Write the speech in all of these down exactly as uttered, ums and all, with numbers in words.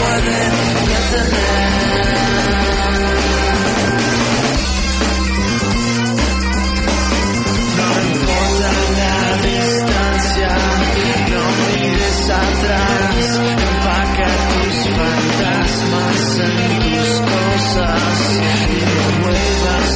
puede detener. No importa la distancia, no mires atrás, empaca tus fantasmas en tus cosas y no vuelvas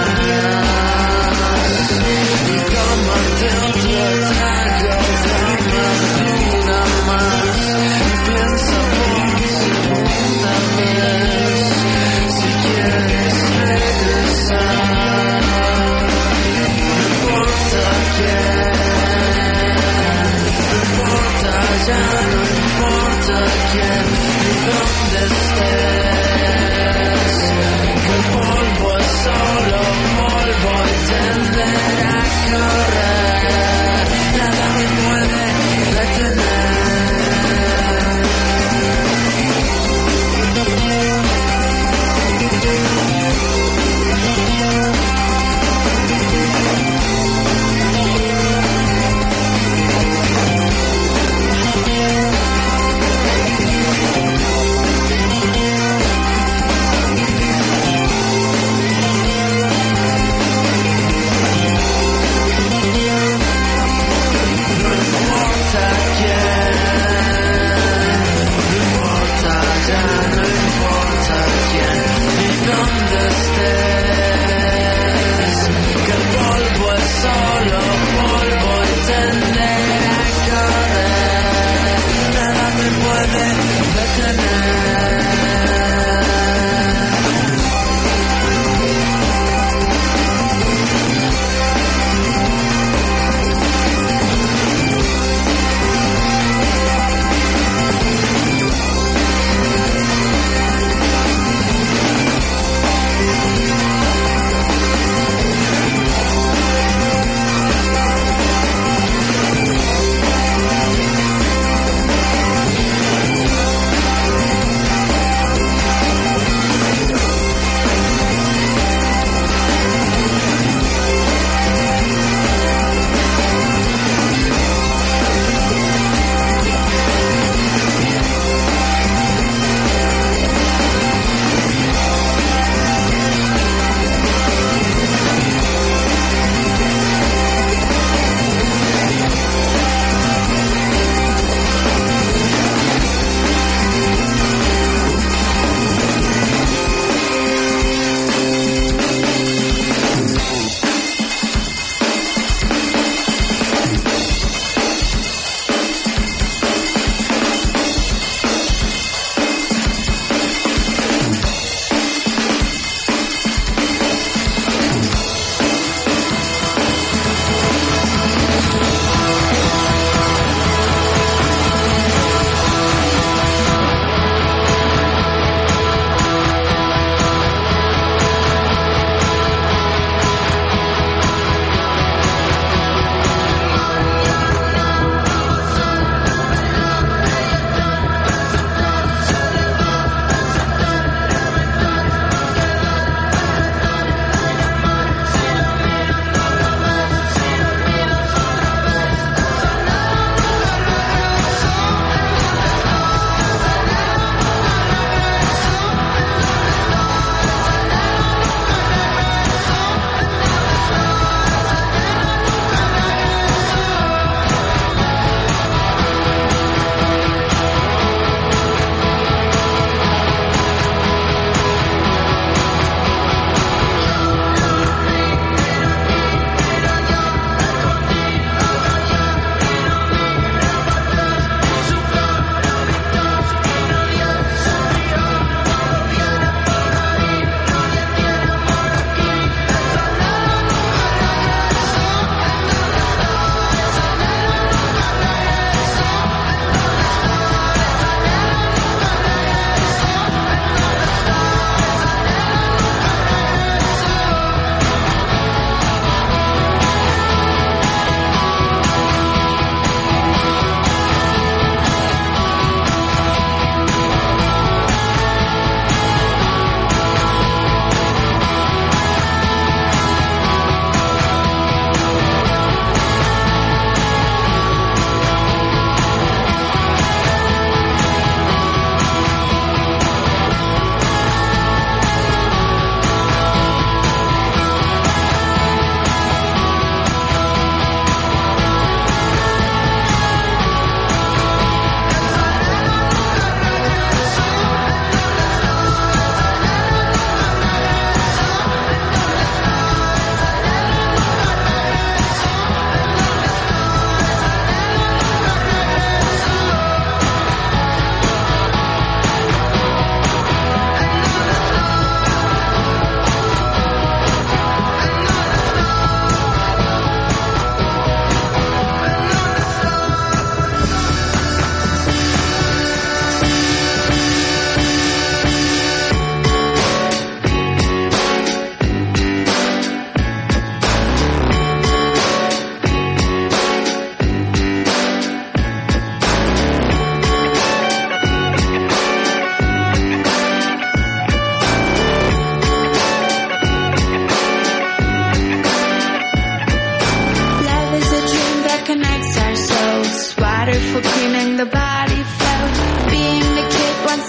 más. Y tómate otro trago, dame una más y piensa por segunda vez si quieres regresar. No importa quién, no importa ya, no importa quién ni dónde estés, que el polvo es solo polvo y tenderá a correr, nada me puede detener.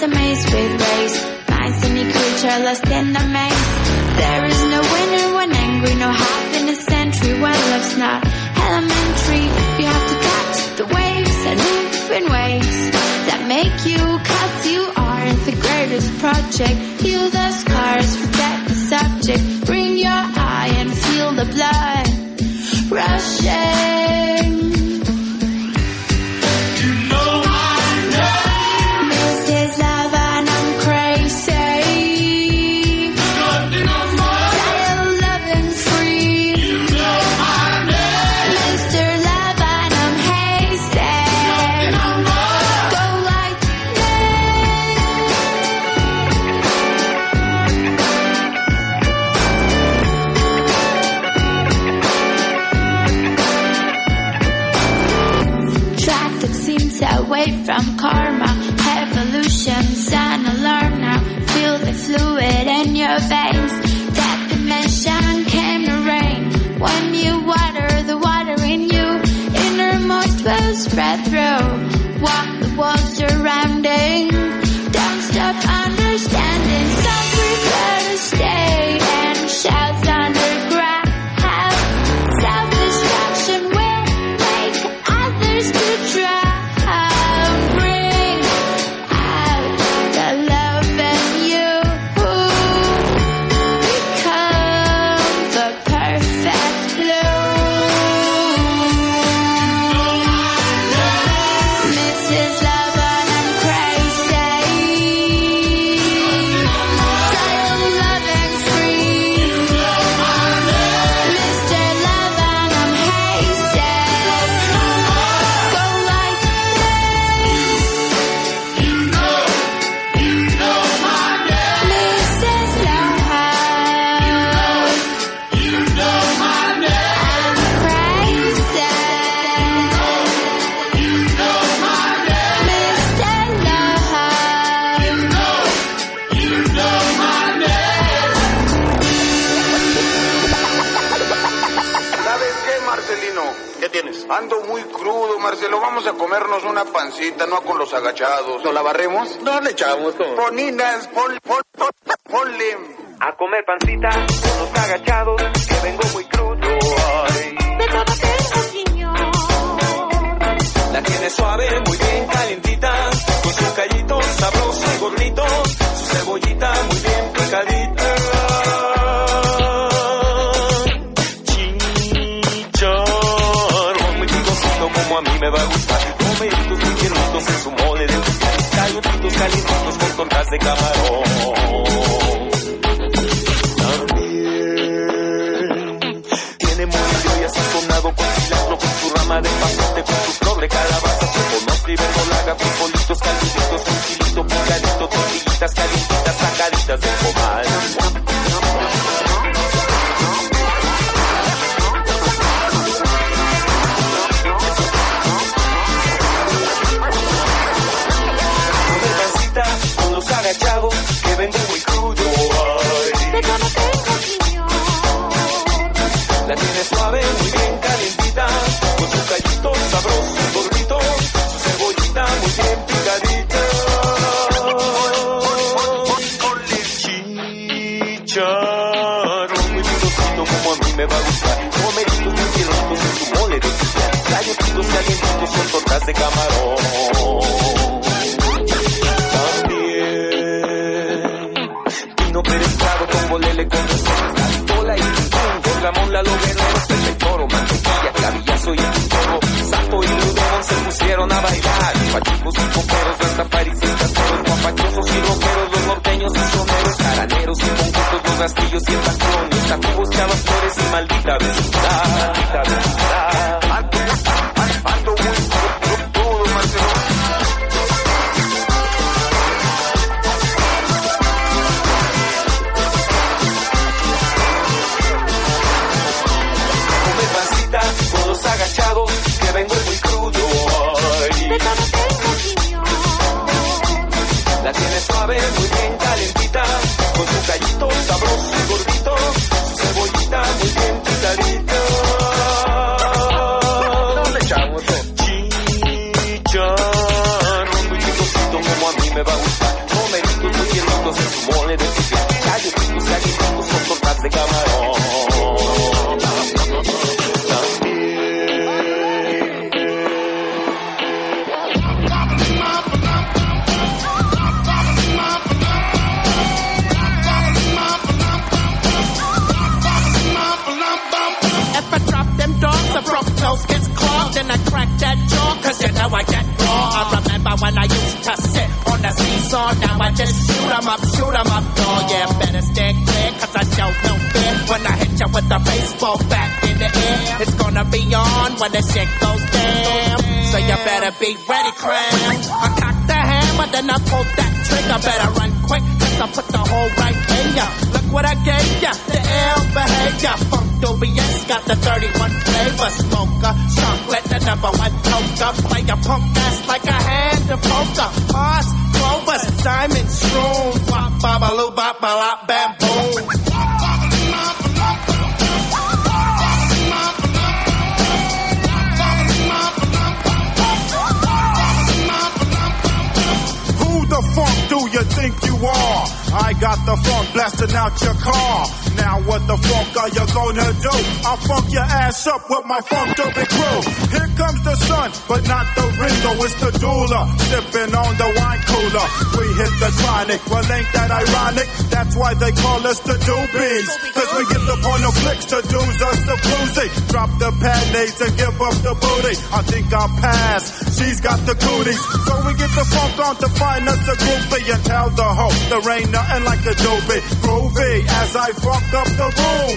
a maze with race. Nice any creature lost in the maze. There is no winner when angry, no happiness entry when love's not elementary. You have to catch the waves and move in ways that make you, cause you are the greatest project. Heal the scars, forget the subject. Bring your eye and feel the blood rushing. From karma, evolution's an alarm now. Feel the fluid in your veins. That dimension came to rain. When you water the water in you, innermost will spread through. Walk the walls surrounding. Don't stop understanding. Some prefer to stay and shout underground. Self-destruction will make others to drown. Ando muy crudo, Marcelo. Vamos a comernos una pancita, no con los agachados. ¿No la barremos? No le echamos todo. Poninas, pon, pon, pon, ponle. A comer pancita con los agachados, que vengo muy crudo. Ay. De todo tengo, señor. La tiene suave, muy bien calientita, con su callito sabroso y gordito, su cebollita muy bien picadita. Como a mí me va a gustar, comeditos muy tiernitos en su mole de calentitos, calientitos con tortas de camarón. También tiene molillo y sazonado con cilantro, con su rama de pasote, con su flor de calabaza, con más y verdolaga, frijolitos calientitos, con chilito picadito, tortillitas calientitas sacaditas del comal. Agachados, que vengo muy crudo. Ay. La tiene suave, muy bien calientita, con su callito sabroso y gordito, su cebollita muy bien picadita. Chicharrón muy picosito como a mí me va a gustar, comeditos muy tiernitos en su mole de picar, calientitos calientitos con tortas de camarón. Perestrado con bolele con recetas, capicola y pincón, con Ramón Lalo Guerrero, Pepe Toro, mantequilla, clavillazo y el toro, Sato y Ludemon se pusieron a bailar, pachicos y coperos, rastafaris y caseros, guapachosos y rockeros, los norteños y soneros, caraneros y conjuntos, los rastillos y el patrón, los tacubos, chavas, flores y maldita vecindad, maldita vecindad. Ando muy crudo, Marcelo. Con los agachados, que vengo muy crudo. Ay. De todo tengo, señor. La tiene suave, muy bien calientita, con su callito sabroso y gordito, su cebollita muy bien picadita. No le echamos todo. Chicharrón muy picosito como a mí me va a gustar, saw, now I just shoot 'em up, shoot 'em up. Oh yeah, better stay clear, cause I show no fear. When I hit ya with a baseball bat in the air, it's gonna be on when the shit goes down. So you better be ready, cram. I cock the hammer, then I pull that trigger. Better run quick, cause I put the hole right in ya. Look what I gave ya, the ill behavior. Funk dubious, got the thirty-one flavor. Smoker, chocolate, the number one toker. Play a punk ass like a hand of poker. Hearts, clovers, diamonds, shrooms. Wop, babaloo, bop, bop, bam, boom. The funk do you think you are? I got the funk blasting out your car. Now what the funk are you gonna do? I'll funk your ass up with my funk dopey crew. Here comes the sun, but not the Ringo, it's the doula. Sipping on the wine cooler. We hit the chronic, well ain't that ironic? That's why they call us the doobies. Cause we get the porno flicks to do's us the bluesy. Drop the panties and give up the booty. I think I'll pass, she's got the cooties. So we get the funk on to find us a groupie and tell the hoe there ain't nothing like a doobie. Groovy as I funk up the room.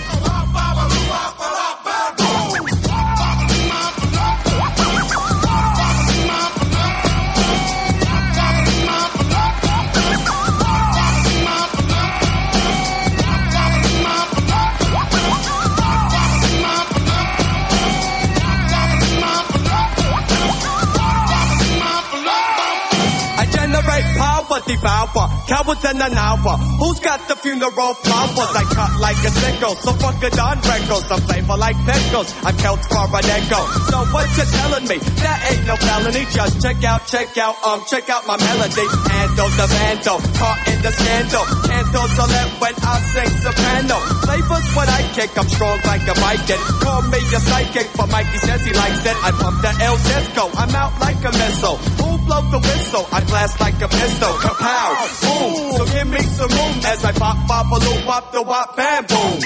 Power, devour, cowards in an hour. Who's got the funeral flowers? I cut like a sickle, so fuck it on records. I'm flavor like pickles, I count for an echo. So what you telling me? That ain't no felony. Just check out, check out, um, check out my melody. Handle the vandal, caught in the scandal. Candles are lit when I sing soprano. Flavors when I kick, I'm strong like a Viking. Call me a psychic, but Mikey says he likes it. I pump the El Disco, I'm out like a missile. Who blow the whistle? I blast like a pistol. Kapow, boom. So give me some room as I pop, pop, a loop, pop the wop, bam, boom.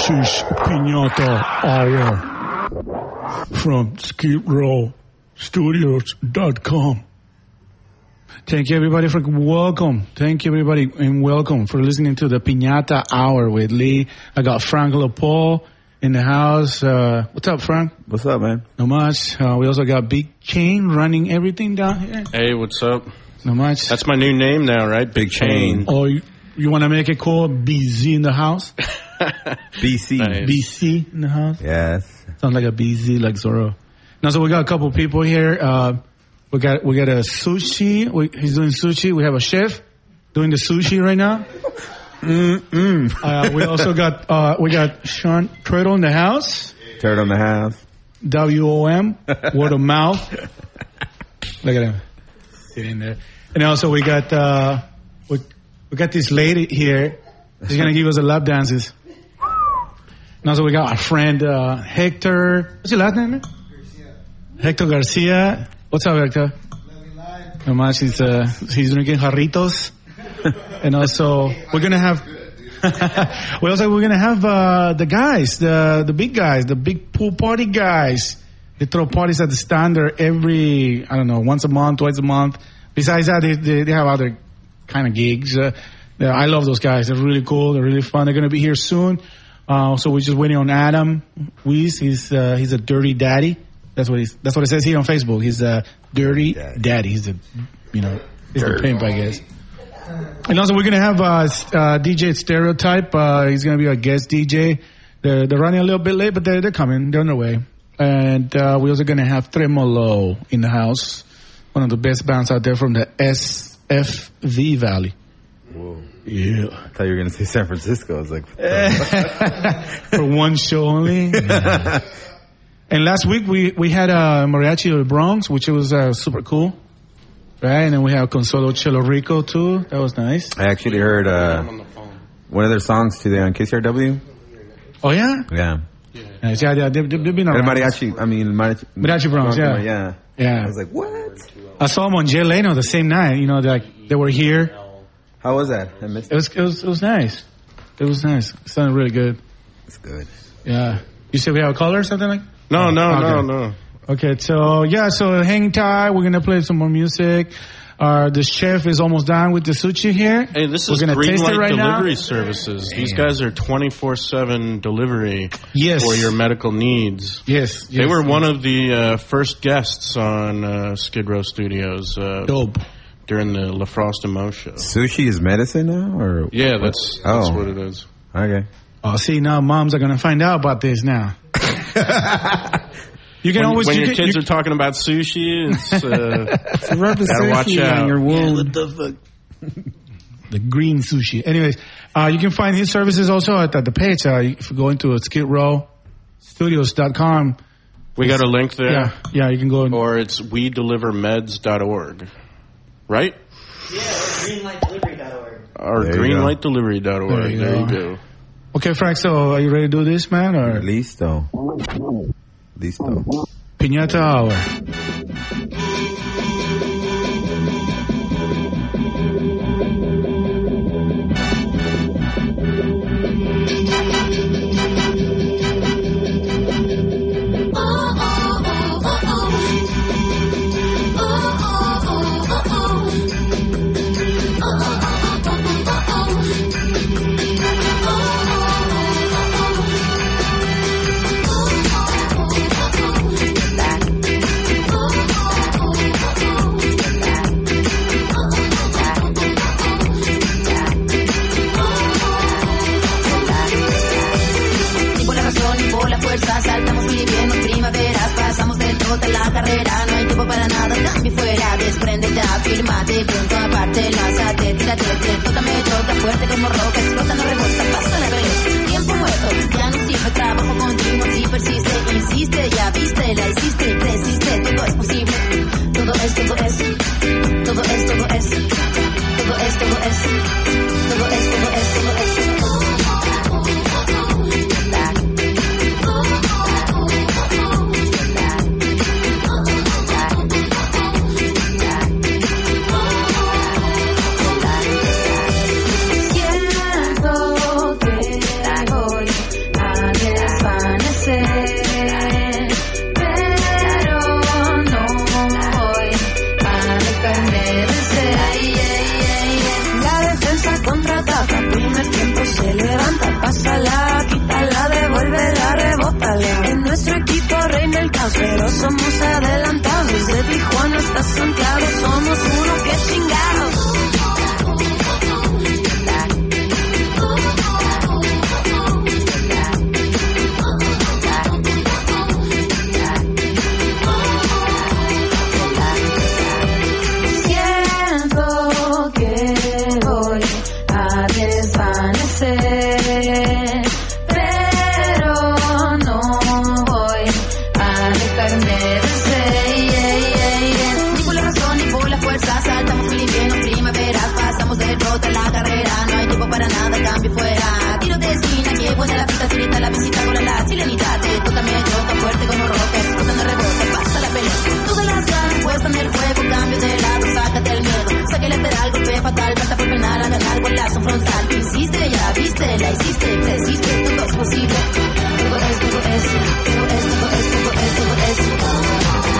This is Piñata Hour from Skid Row Studios dot com. Thank you, everybody, for welcome. Thank you, everybody, and welcome for listening to the Piñata Hour with Lee. I got Frank LaPaul in the house. Uh, what's up, Frank? What's up, man? Not much. Uh, we also got Big Chain running everything down here. Hey, what's up? Not much. That's my new name now, right? Big Chain. Oh, you, you want to make it cool? B Z in the house? B C. Nice. B C in the house? Yes. Sounds like a B Z, like Zorro. Now, so we got a couple people here. Uh, we got we got a sushi. We, he's doing sushi. We have a chef doing the sushi right now. Mm-mm. Uh, we also got uh, we got Sean Turtle in the house. Turtle in the house. W O M, word of mouth. Look at him sitting there. And also we got uh, we we got this lady here. She's gonna give us a lap dances. And also we got our friend uh, Hector. What's your last name? Man? Garcia. Hector Garcia. What's up, Hector? No much. He's uh, he's drinking jarritos. And also we're gonna have. we also we're gonna have uh, the guys, the the big guys, the big pool party guys. They throw parties at the Standard every I don't know once a month, twice a month. Besides that, they they, they have other kind of gigs. Uh, I love those guys. They're really cool. They're really fun. They're gonna be here soon. Uh, so we're just waiting on Adam Weiss. He's uh, he's a dirty daddy. That's what he's. That's what it says here on Facebook. He's a dirty daddy. daddy. He's a you know he's a pimp, I guess. And also, we're going to have uh, uh, D J Stereotype. Uh, he's going to be our guest D J. They're, they're running a little bit late, but they're, they're coming. They're on their way. And uh, we're also going to have Tremolo in the house, one of the best bands out there from the S F V Valley. Whoa. Yeah. I thought you were going to say San Francisco. I was like, for one show only. Yeah. And last week, we, we had uh, Mariachi of the Bronx, which was uh, super cool. Right, and then we have Consuelo Chelo Rico, too. That was nice. I actually heard uh, one of their songs today on K C R W. Oh, yeah? Yeah. Yeah, yeah, yeah they've, they've been around. Mariachi, I mean, Mariachi, Mariachi Bronx, yeah. yeah. Yeah. I was like, what? I saw them on Jay Leno the same night. You know, like, they were here. How was that? I missed it. It was, it was, it was nice. It was nice. It sounded really good. It's good. Yeah. You said we have a caller or something like that? No, no, okay. no, no. Okay, so, yeah, so hang tight. We're going to play some more music. Uh, the chef is almost done with the sushi here. Hey, this We're is gonna taste it Greenlight right Delivery now. Services. These guys are twenty-four seven delivery Yes. for your medical needs. Yes. They yes, were yes. one of the uh, first guests on uh, Skid Row Studios uh, Dope. during the LaFrost and Mo show. Sushi is medicine now? Or Yeah, that's, that's Oh. what it is. Okay. Oh, see, now moms are going to find out about this now. You can When, always when you your can, kids you, are talking about sushi, it's, uh, So rub the gotta watch sushi out. on your wound. what the fuck? The green sushi. Anyways, uh, you can find his services also at, at the page. Uh, if you go into Skid Row Studios dot com. we got a link there. Yeah, yeah, you can go. And, Or it's we deliver meds dot org. Right? Yeah, greenlight delivery dot org. Or There you greenlight delivery dot org. There you There you go. go. okay, Frank, so are you ready to do this, man? Or Listo. Listo. Piñata Hour. Saltamos muy bien, nos primaveras, pasamos de toda la carrera, no hay tiempo para nada, cambio fuera, despréndete, afírmate, punto aparte, lánzate, tírate, tócame, toca fuerte como roca, explota, no rebota, pasa la vez, tiempo muerto, ya no sirve, trabajo continuo, si persiste, insiste, ya viste, la hiciste, creciste, todo es posible, todo es, todo es, todo es, todo es, todo es, todo es, todo es, todo es, todo es, todo es. vamos adelantados. Desde Tijuana hasta Santiago somos uno, que chingados. Tirita la visita con la chilenidad. Tú también choca fuerte como roca, explotando rebote, pasa la pelota. Todas las ganas puestas en el fuego, cambio de lado, sácate el miedo. Saque lateral, golpe fatal, falta por penal, a ganar golazo frontal. Tú hiciste, ya viste, la hiciste, creciste, todo es posible. Todo es, todo es, todo es, todo es, todo es, todo es, todo es.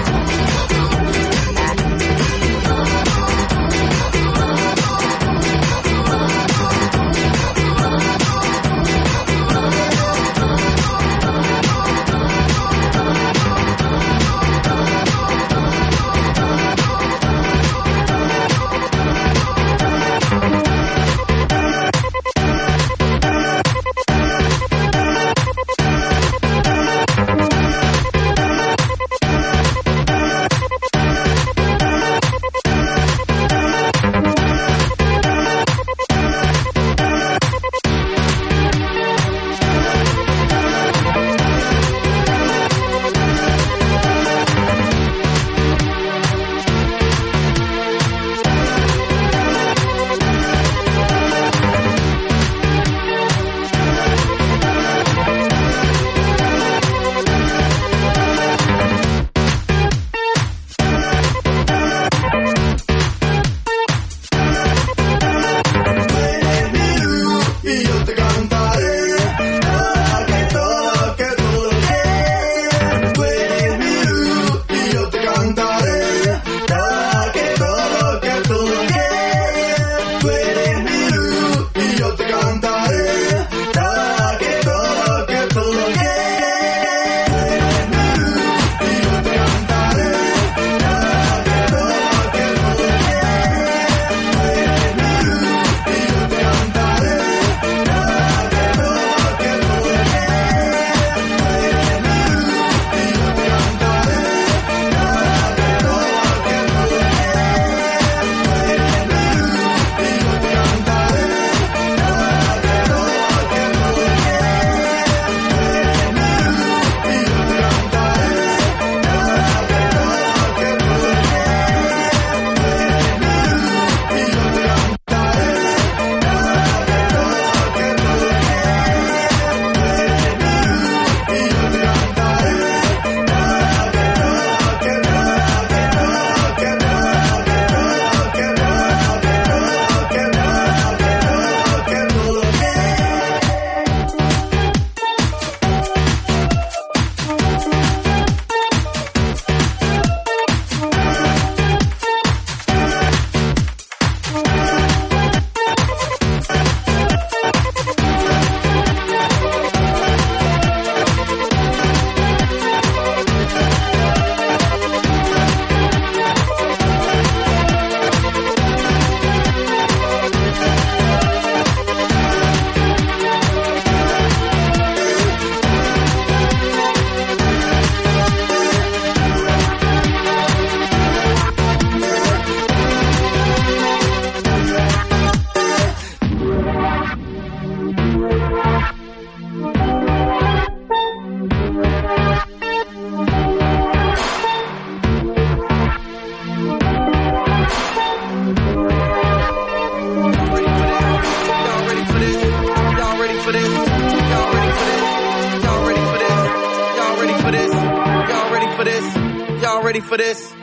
ready for this?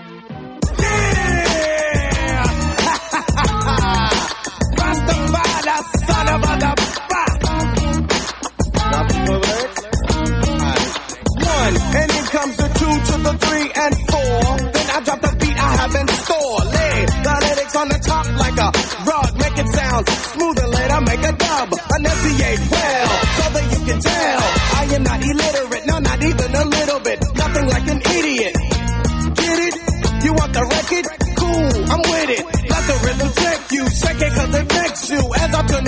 Yeah! Rastafari, son of a One, and then comes the two to the three and four. Then I drop the beat I have in store. Lay the lyrics on the top like a rug. Make it sound smooth and later make a dub. Enunciate well, so that you can tell I am not illiterate, no, not even a little bit. Nothing like an idiot.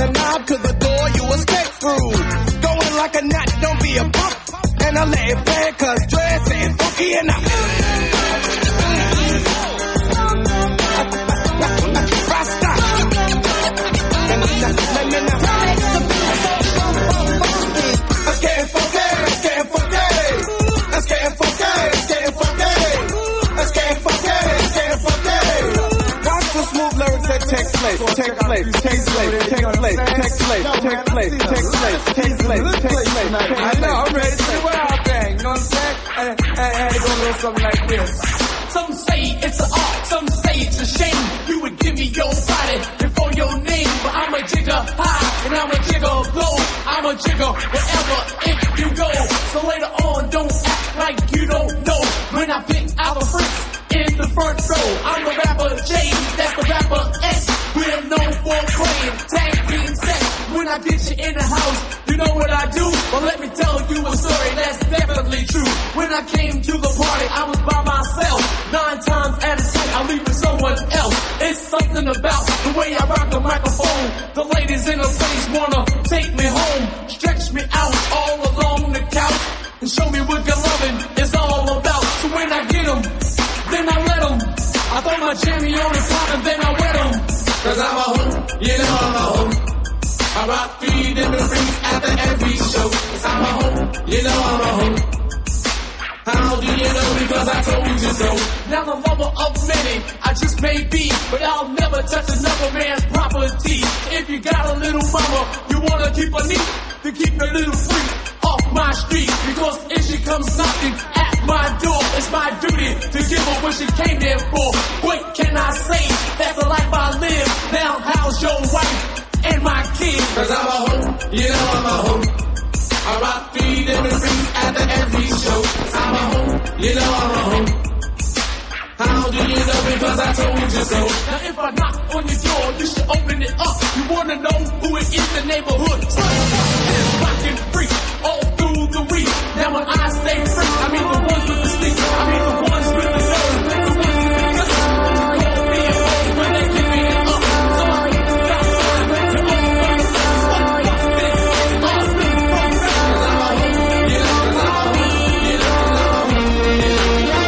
the knob to the door you escape through. Going like a nut, don't be a punk. And I let it play cause dress ain't funky enough. Rasta. Let me know. Let's get funky, let's get funky. Let's get funky, let's get funky. Let's get funky, let's get funky. Watch the smooth lyrics that take place, take place, take place, take place, take place, take place, take place, take place, take place. I know, I'm ready to do what I bang, you know what I'm saying? And I had to go a little something like this. Some say it's an art, some say it's a shame. You would give me your body before your name, but I'm a jigger high and I'm a jigger low. I'm a jigger wherever if you go. So later on, don't act like you don't know. When I pick out a freak in the front row, I'm the rapper J, that's the rapper S. We're known for playing tag team sex. When I get you in the house, you know what I do? Well, let me tell you a story that's definitely true. When I came to the party, I was by myself. Nine times out of ten, I leave with someone else. It's something about the way I rock the microphone. The ladies in the place wanna take me home, stretch me out all along the couch, and show me what good loving is all about. So when I get them, then I let them. I throw my jammy on the top and then I wet them. Cause I'm a hoe, you know I'm a hoe. I rock three different rings after every show. Cause I'm a hoe, you know I'm a hoe. How do you know? Because I told you so. Now the lover of many, I just may be, but I'll never touch another man's property. If you got a little mama, you wanna keep her neat, then keep the little freak off my street. Because if she comes knocking at my door, it's my duty to give her what she came here for. What can I say? That's the life I live. Now how's your wife and my kids? Cause I'm a hoe, you know I'm a hoe. I rock three different rings after every show. I'm a hoe, you know I'm a hoe. How do you know? Because I told you so. Now if I knock on your door, you should open it up. You wanna know who it is, the neighborhood. It's rockin' free all through the week. Now when I say free, I mean the ones with the sneak. I mean the ones with the nerve. The ones with the guts. Call me a hoe when they give me it up. So I get the stop sign with your own words. What fuck this? I'll spin from rap. Cause I'm a hoe, you know, cause I'm a hoe, you know, cause I'm a hoe, you know.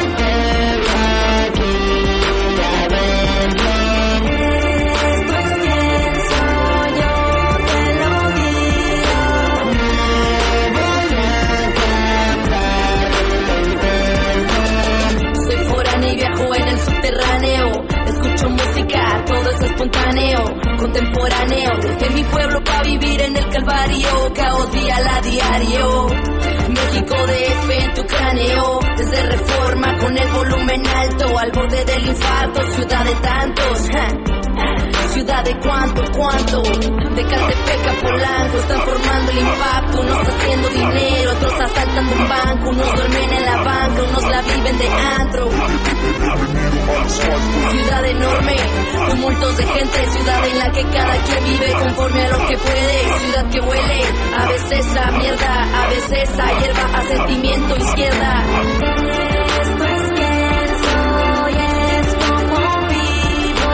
Escucho música, todo es espontáneo, contemporáneo. Dejé mi pueblo pa' vivir en el calvario, caos día a diario. México D F en tu cráneo, desde Reforma con el volumen alto, al borde del infarto, ciudad de tantos. Ciudad de cuánto, cuánto, de Catepec a Polanco, están formando el impacto, unos haciendo dinero, otros asaltando un banco, unos duermen en la banca, unos la viven de antro. Ciudad enorme, tumultos de gente, ciudad en la que cada quien vive conforme a lo que puede, ciudad que huele, a veces a mierda, a veces a hierba, a sentimiento izquierda. Esto es quien soy, es como vivo.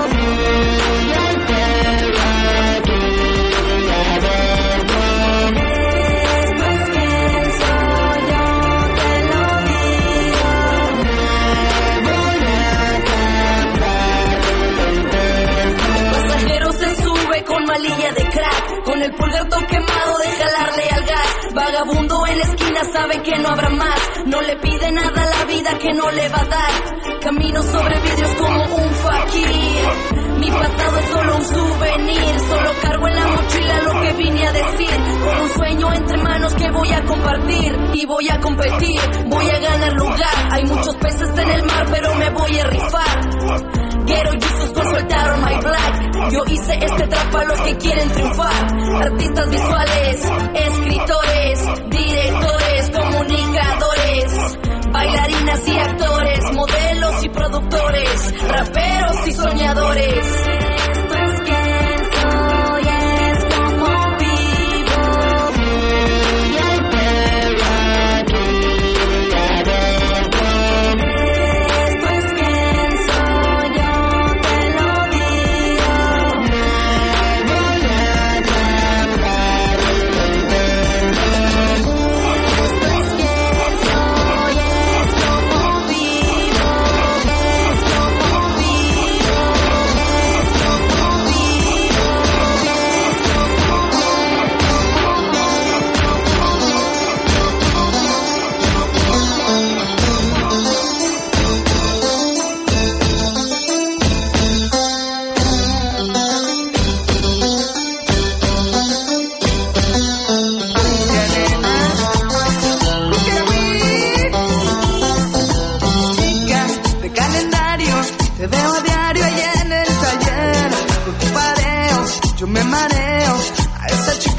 Con malilla de crack, con el pulgar todo quemado de jalarle al gas. Vagabundo en la esquina sabe que no habrá más, no le pide nada a la vida que no le va a dar. Camino sobre vidrios como un fakir, mi pasado es solo un souvenir, solo cargo en la mochila lo que vine a decir, con un sueño entre manos que voy a compartir y voy a competir, voy a ganar lugar. Hay muchos peces en el mar pero me voy a rifar. Quiero Jesus con soltaron my black. Yo hice este trap para los que quieren triunfar. Artistas visuales, escritores, directores, comunicadores, bailarinas y actores, modelos y productores, raperos y soñadores. Esto es quien soy, es como vivo. Y el perro aquí ya verbo. Esto es quien soy, yo te lo digo. Me voy a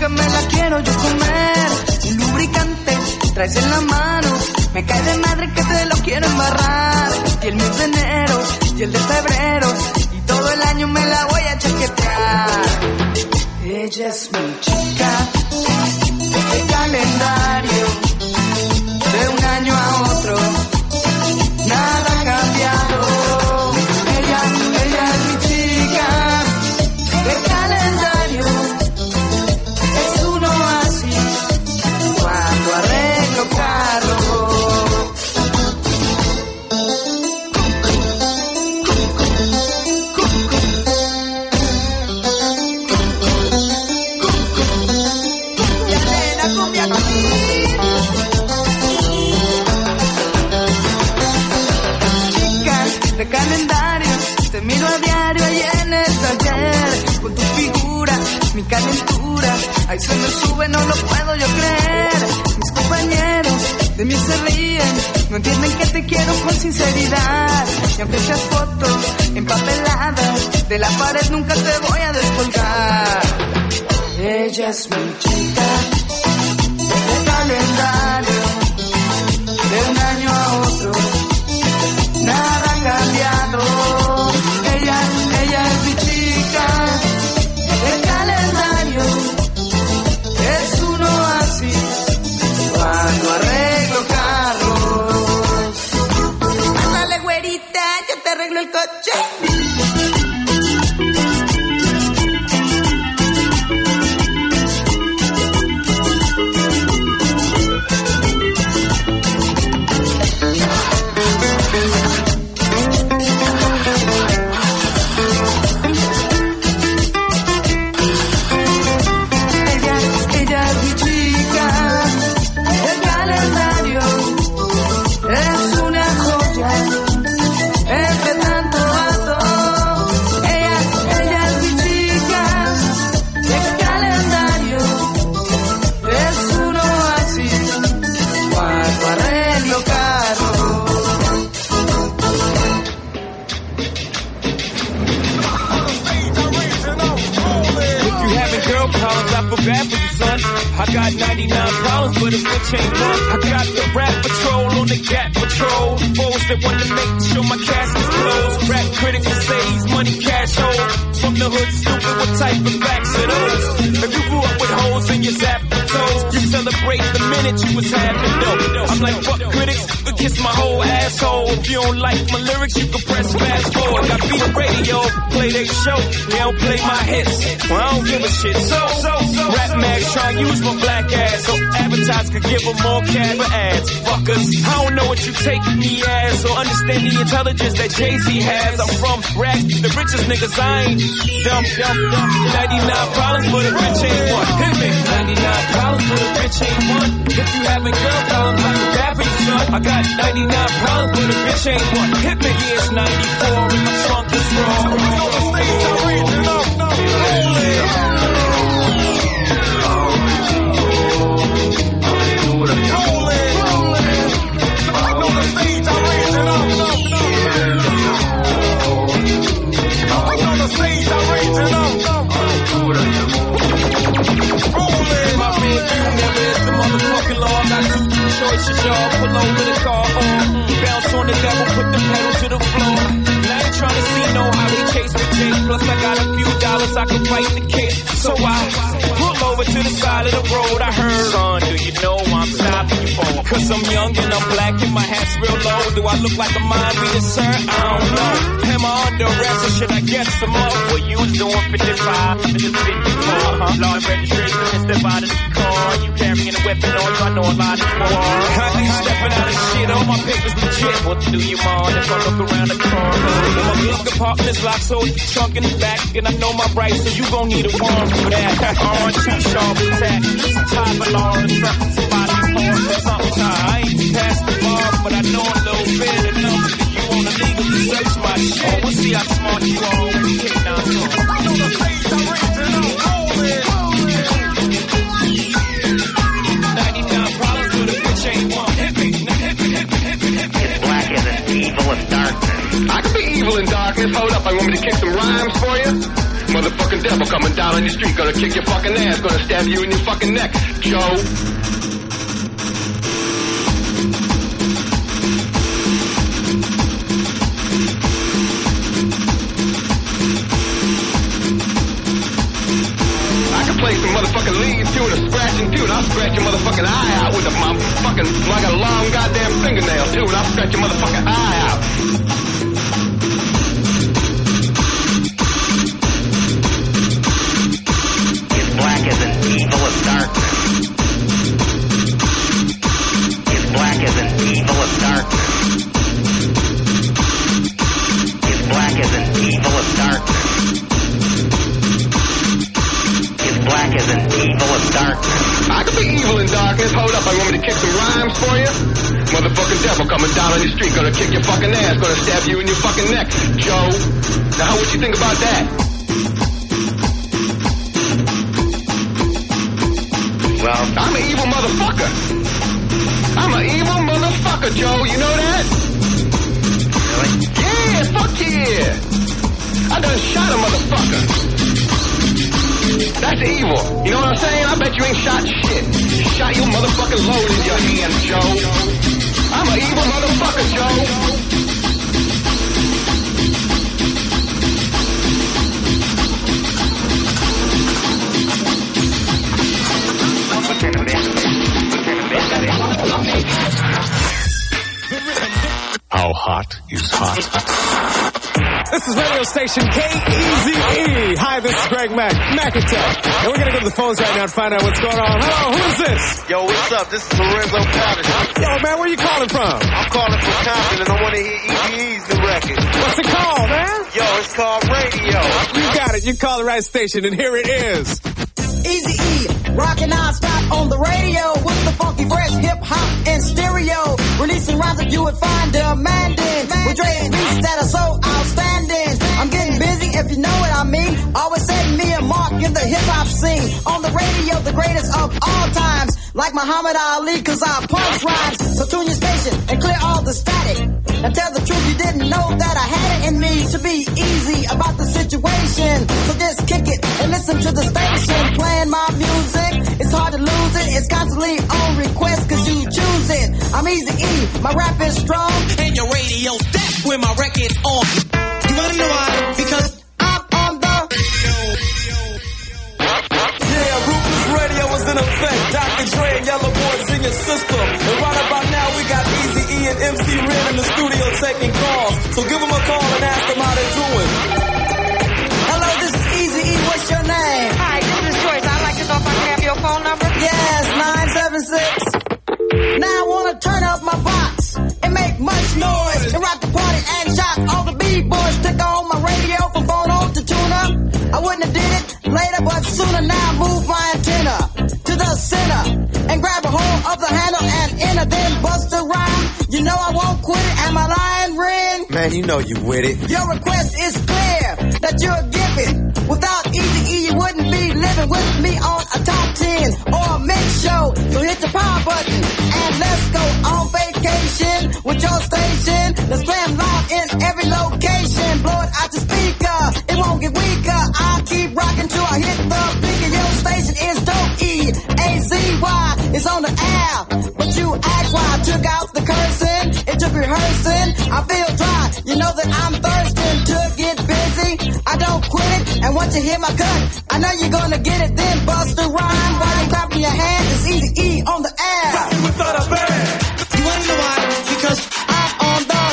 nunca me la quiero yo comer. Un lubricante traes en la mano, me cae de madre que te lo quiero embarrar. Y el mes de enero y el de febrero, y todo el año me la voy a chaquetear. Ella es mi chica, el calendario, de un año a otro, nada ha cambiado. Ella, ella es mi chica, el calendario, es un oasis, cuando arreglo carro. De calendario, te miro a diario ahí en el taller, con tu figura, mi calentura, ahí se me sube, no lo puedo yo creer. Mis compañeros de mí se ríen, no entienden que te quiero con sinceridad. Y aunque seas fotos empapeladas, de la pared nunca te voy a descolgar. Ella es mi chica, de calendario, de un año a otro, nada ha cambiado. Ella, ella es mi chica, el calendario es un oasis, cuando arreglo carros. Ándale, güerita, yo te arreglo el coche. Bad for you, son. I got ninety-nine problems, but a bitch ain't one. I got the rap patrol on the Gap patrol. Foes that want to make sure my cash is closed. Rap critics will say he's money cash hold. From the hood, stupid, what type of facts are those? If you grew up with holes in your zap toes, you celebrate the minute you was having dope. I'm like, fuck critics, you could kiss my whole asshole. If you don't like my lyrics, you can press fast forward. Got beat the radio, play they show. They don't play my hits, well I don't give a shit. So, so, so, rap mags try and use my black ass so advertisers could give them more cash for ads. Fuckers, I don't know what you take me as or understand the intelligence that Jay-Z has. I'm from rap, the richest niggas, I ain't dumb, dumb, dumb. ninety-nine problems, but a bitch ain't one. Hit me. ninety-nine problems, but a bitch ain't one. If you having girl problems, I can rap for you, son. I got ninety-nine problems, but a bitch ain't one. Hit me. Yeah, it's ninety-four and my trunk is raw. Choices, y'all. Pull over the car, oh, mm, bounce on the devil, put the pedal to the floor. Now I ain't trying to see no how they chase with Jake. Plus I got a few dollars, I can fight the case. So I pull over to the side of the road. I heard, son, do you know I'm stopping you for? Cause I'm young and I'm black and my hat's real low. Do I look like a mind reader, sir? I don't know. Am I under arrest or should I get some up? What you was doing fifty-five, fifty-four, uh-huh. Law and registration and step out of the car. You carrying a weapon on you, I know a lot of more. I ain't stepping out of shit, all my papers legit. What do you mind if I look around the car? My glove compartment is locked, so it's the trunk in the back. And I know my rights, so you gon' need a warrant for that. R two sharp attack, top alarm, instructing somebody for something. I ain't past the bar, but I know a little bit enough. You wanna legally search my shit? Oh, we'll see how smart you are when we kick down the door. On the stage, I'm reaching out, rolling. ninety-nine problems with a bitch ain't one. Hit me, hit me, hit me, hit me, hit me. It's black as an evil in darkness. I can be evil in darkness. Hold up, I want me to kick some rhymes for you. Motherfucking devil coming down on your street, gonna kick your fucking ass, gonna stab you in your fucking neck, Joe. Play some motherfucking leads too, and a scratching too, and I'll scratch your motherfucking eye out with a, my fucking, I got a long goddamn fingernail too, and I'll scratch your motherfucking eye out. It's black as an evil of darkness. It's black as an evil of darkness. It's black as an evil of darkness. Black as an evil of darkness. I could be evil in darkness. Hold up, I want me to kick some rhymes for you? Motherfucking devil coming down on your street, gonna kick your fucking ass, gonna stab you in your fucking neck, Joe. Now, how would you think about that? Well, I'm an evil motherfucker. I'm an evil motherfucker, Joe. You know that? Really? Yeah, fuck yeah. I done shot a motherfucker. That's evil. You know what I'm saying? I bet you ain't shot shit. You shot your motherfucking load in your hand, Joe. I'm an evil motherfucker, Joe. How hot is hot? This is radio station K E Z E. Hi, this is Greg Mack, Mac Attack. And we're going to go to the phones right now to find out what's going on. Hello, who's this? Yo, what's up? This is Lorenzo Patterson. Yo, man, where you calling from? I'm calling from Compton, and I want to hear Eazy-E's new record. What's it called, man? Yo, it's called Radio. You got it. You call the right station, and here it is. Eazy-E, rockin' non-stop on the radio with the funky, fresh hip-hop and stereo. Releasing rhymes that you would find demanding. With Dre beats that are so outstanding. I'm getting busy if you know what I mean. Always setting me a mark in the hip-hop scene. On the radio, the greatest of all times. Like Muhammad Ali, cause I punch rhymes. So tune your station and clear all the static. And tell the truth, you didn't know that I had it in me to be easy about the situation. So just kick it and listen to the station. Playing my music, it's hard to lose it. It's constantly on request cause you choose it. I'm Eazy-E, my rap is strong. And your radio's that's when my record's on. You wanna know why? Because I'm on the Yeah, Rufus Radio is in effect. Doctor Dre and Yellow Boys in your system. And right about now we got Eazy-E and M C Ren in the studio taking calls. So give them a call and ask them how they're doing. Hello, this is Eazy-E. What's your name? Hi, this is Joyce. I'd like to know if I can have your phone number. Yes, nine seven six. Now I wanna turn up my box and make much noise and rock the party and shock all the b-boys. Stick on my radio from phone on to tuna. I wouldn't have did it later, but sooner. Now move my antenna to the center and grab a hold of the handle and enter, then bust a rhyme. You know I won't quit it. Am I lying, Ren? Man, you know you with it. Your request is clear that you're giving. Without Eazy-E, you wouldn't be living with me on a top ten or a mix show. So hit the power button and let's go on vacation with your station. Let's play 'em loud in every location. Blow it out the speaker, it won't get weaker. I'll keep rocking till I hit the beacon. Your station is dope, E A Z Y. It's on the air, but you ask why I took out the cursing. It took rehearsing, I feel dry. You know that I'm thirsting to get busy. I don't quit it, and once you hear my cut, I know you're gonna get it, then bust a rhyme. While you clapping your hands, it's Eazy-E on the air. Without a band. you wanna know why? Because I'm on the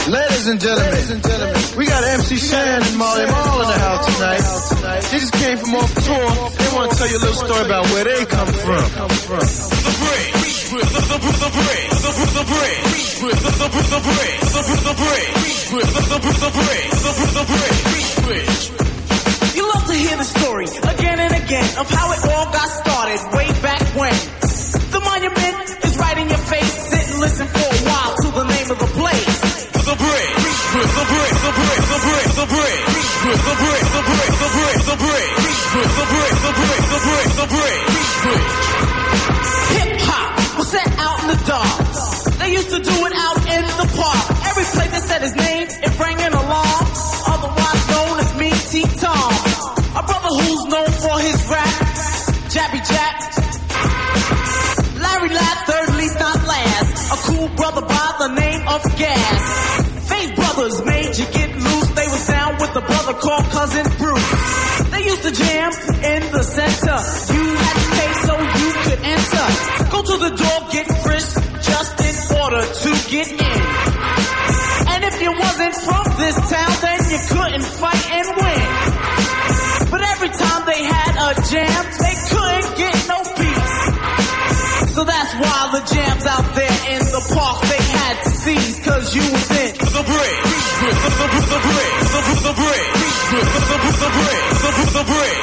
Ladies and gentlemen, Ladies and gentlemen, we got M C Shan and Molly Mall in the house tonight. They just came from off tour. They want to tell you a little story about where they come from. The break, the break, the break, the break, the break, the break, the break, the break, the break, the break. You love to hear the story again and again of how it all got started way back when. The monument is right in your face. Sit and listen for a while to the name of the place. The break, the break, the break, the break, the break, the break, the break, the break, the break, the break, the break, the break, the break, the break. Hip hop was set out in the dark. They used to do it out in the park. Every place that said his name, it rang an alarm. Otherwise known as me, T-Tom. A brother who's known for his rap, Jabby Jack, Larry Ladd, third least not last. A cool brother by the name of Gas. Faith Brothers made you get loose. They was down with a brother called Cousin Bruce. They used to jam in the center. You had to pay so you could enter. Go to the door, get frisked, just in order to get in. And if you wasn't from this town, then you couldn't fight and win. But every time they had a jam, they couldn't get no peace. So that's why the jams out there in the park they had to seize, cause you was in the break, the break, the break, the break, the break, the break, the break, the break,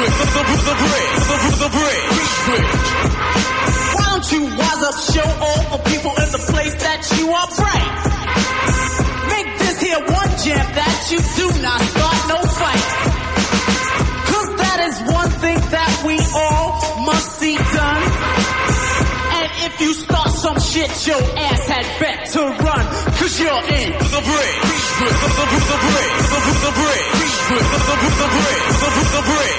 the break. Why don't you wise up, show all the people in the place that you are bright? Make this here one jam that you do not start no fight. Cause that is one thing that we all must see done. If you start some shit, your ass had better run, cause you're in the break, the break, the break, the break, the break, the break, the break, the break, the break, the break,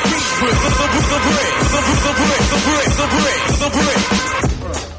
the break, the break.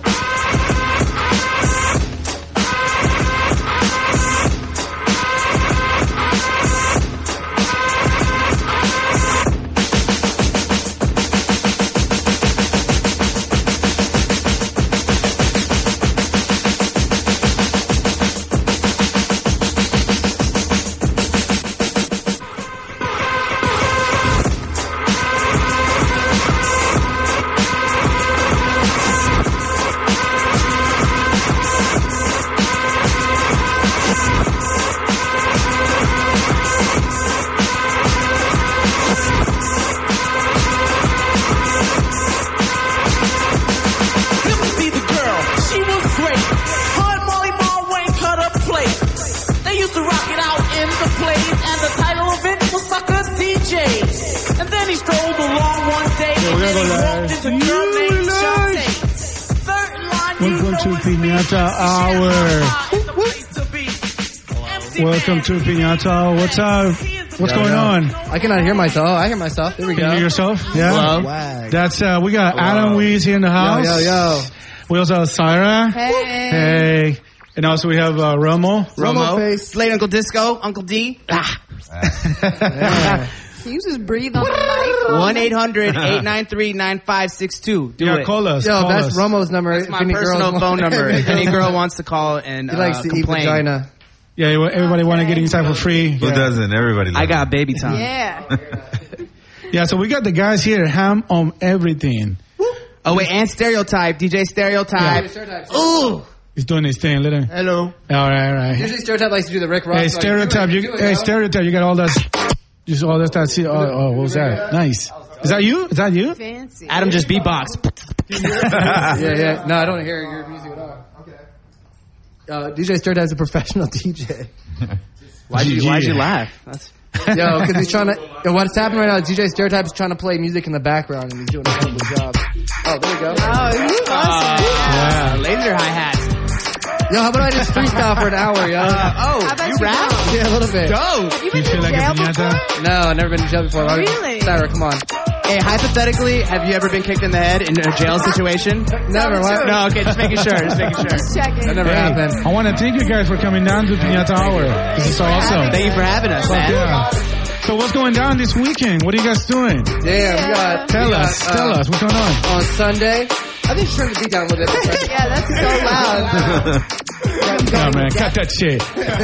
Hour. Welcome to Piñata. What's up? What's yo, going yo. on? I cannot hear myself. I hear myself. There we Can go. you hear yourself? Yeah. Hello. That's uh, we got Hello. Adam Weeze here in the house. Yo, yo, yo. We also have Syra. Hey. Hey. And also we have uh, Romo. Romo. Face. Late Uncle Disco. Uncle D. Ah. Yeah. Can you just breathe on the mic? one eight hundred eight nine three nine five six two. Do yeah, it. call us. Yo, call that's us. Romo's number. That's my personal phone number. If any girl wants to call and he likes uh, to complain. eat vagina. Yeah, everybody okay. want to get inside for free. Who yeah. doesn't? Everybody loves I got baby time. Yeah. Yeah, so we got the guys here, ham on everything. Oh, wait, and Stereotype. D J Stereotype. Yeah. Ooh. He's doing his thing. Let him. Hello. All right, all right. Usually Stereotype likes to do the Rick Ross. Hey, Stereotype. You, hey, Stereotype. You got all that. Just all that stuff. Oh, oh, what was that? Nice. Is that you? Is that you? Fancy. Adam just beatbox. yeah, yeah. No, I don't hear your music at all. Okay. Uh, D J Stereotype is a professional D J. Why'd you, why'd you laugh? That's... Yo, because he's trying to. Yo, what's happening right now? D J Stereotype is trying to play music in the background, and he's doing a horrible job. Oh, there you go. Oh, you awesome. Uh, yeah, laser hi hats. Yo, how about I just freestyle for an hour, yo? Uh, oh, you rap? Know? Yeah, a little bit. Dope. Have you been you to jail like before? No, I've never been to jail before. Really? Sarah, come on. Hey, hypothetically, have you ever been kicked in the head in a jail situation? Never. What? No, okay, just making sure. Just making sure. Just checking. That never hey, happened. I want to thank you guys for coming down to Piñata Hour. This is so awesome. Thank you for having us, man. Yeah. So what's going down this weekend? What are you guys doing? Yeah, we got. Tell we us. got, tell uh, us. What's going on? On Sunday. I think turn the beat down a little bit. Yeah, that's so loud. No, man, cut that shit.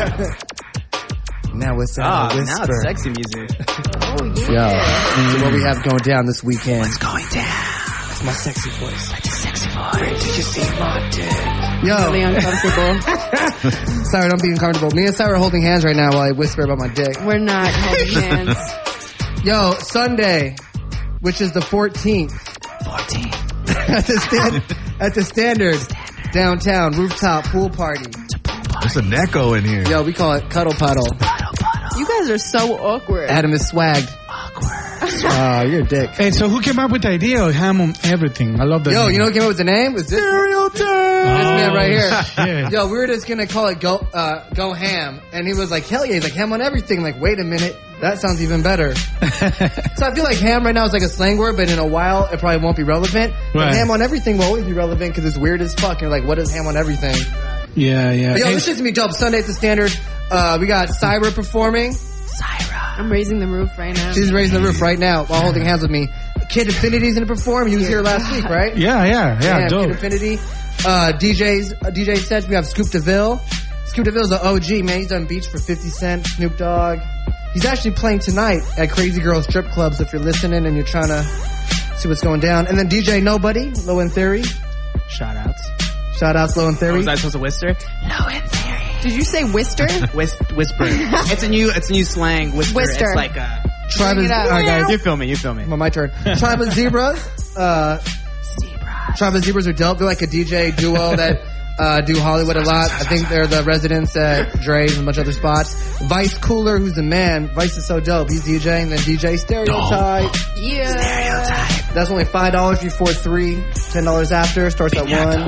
Now it's Ah, uh, now whisper. it's sexy music. Oh yeah. So what we have going down this weekend? What's going down? That's my sexy voice. That's a sexy voice. Did you see my dick? Yo. Really uncomfortable. Sorry, don't be uncomfortable. Me and Sarah are holding hands right now while I whisper about my dick. We're not holding hands. Yo, Sunday, which is the fourteenth. fourteenth. at the stand, at the Standard, downtown rooftop pool party. There's an echo in here. Yo, we call it Cuddle Puddle. You guys are so awkward. Adam is swagged. Oh, you're a dick. Hey, so who came up with the idea of ham on everything? I love that. Yo, name. you know who came up with the name? Was this Stereotype. This man right here. Shit. Yo, we were just gonna call it Go uh, Go Ham, and he was like, hell yeah, he's like ham on everything. Like, wait a minute, that sounds even better. So I feel like ham right now is like a slang word, but in a while it probably won't be relevant. But Right. ham on everything will always be relevant because it's weird as fuck. You're like, what is ham on everything? Yeah, yeah. But yo, Hey, this shit's gonna be dope. Sunday at the Standard. Uh, we got Syra performing. I'm raising the roof right now. She's raising the roof right now while holding hands with me. Kid Infinity's gonna perform. He was here last week, right? yeah, yeah, yeah. Kid Dope. Infinity. Uh, D Js, uh, D J sets. We have Scoop DeVille. Scoop DeVille's an O G, man. He's done Beach for fifty Cent, Snoop Dogg. He's actually playing tonight at Crazy Girl Strip Clubs if you're listening and you're trying to see what's going down. And then D J Nobody, Low End Theory. Shout outs. Shout outs, Low End Theory. Was I supposed to whisper? Low End Theory. Did you say whister? Whis- whisper. It's a new, it's a new slang. Whisper. Whister. It's like a. Tribe Bring of, it up. all right, guys. You feel me? You feel me? Well, my turn. Tribe of Zebras. Uh, Tribe of Zebras are dope. They're like a D J duo that uh, do Hollywood a lot. I think they're the residents at Dre's and a bunch of other spots. Vice Cooler, who's the man. Vice is so dope. He's DJing. Then D J Stereotype. Yeah. Stereotype. That's only five dollars before three. ten dollars after. Starts at one.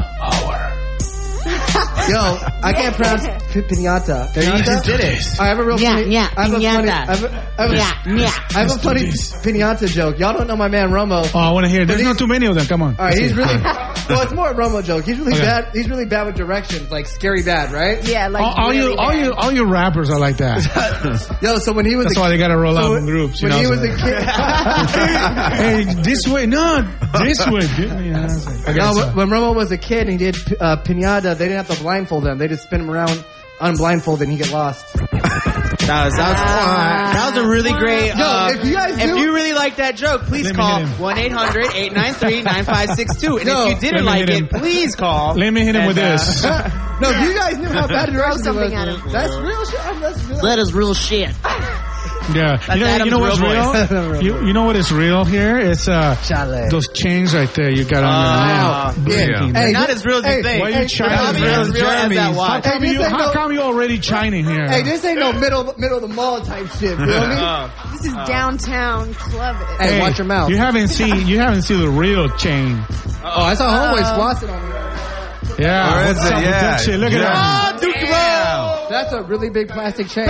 Yo, I can't pronounce p- pinata. There, you Pinata? just did it. I have a real Yeah, funny. yeah, I have a funny. pinata. I have a, I have a, Yeah, yeah. I have a funny pinata joke. Y'all don't know my man Romo. Oh, I want to hear. There's not too many of them. Come on. All right, Let's he's see. really well. It's more a Romo joke. He's really Okay. bad. He's really bad with directions, like scary bad, right? Yeah, like all, all really you, all bad. you, all you rappers are like that. Yo, so when he was That's a, why they gotta roll so out in groups. You when know, he was so- a kid. hey, this way, no, this way. You know, it's like- okay, No, so- when Romo was a kid and he did uh, pinata, they didn't have to blindfold him. They just spin him around unblindfolded and he get lost. That was, that was, that was a really great. Yo, uh, if you guys if knew- you really like that joke, please Let me call hit him. one eight hundred eight nine three nine five six two. And Yo, if you didn't let me like hit it, him. please call. Let me hit him And, with uh, this. No, if you guys knew how bad directions he something was. at him. That's real shit. I'm- That's real. That is real shit. Yeah, you know, you know what's Adam's real real? voice. you, you know what is real here? It's uh, Chale. those chains right there you got on Oh, your neck. yeah. Blinking. Hey, Not this- as real as hey, you think. Why are you hey, China Not as as real as real as that Jeremy's? How watch. come Hey, this you? ain't How no- come you already chining here? Hey, this ain't no middle middle of the mall type shit. Feel me? Uh, This is downtown club it. Hey, watch your mouth. You haven't seen you haven't seen the real chain. Oh, I saw homeboys Uh, flossing on me. Yeah, Where is what's it? up with Yeah. that shit? Look at Yeah. that. Duke Roll. That's a really big plastic chain.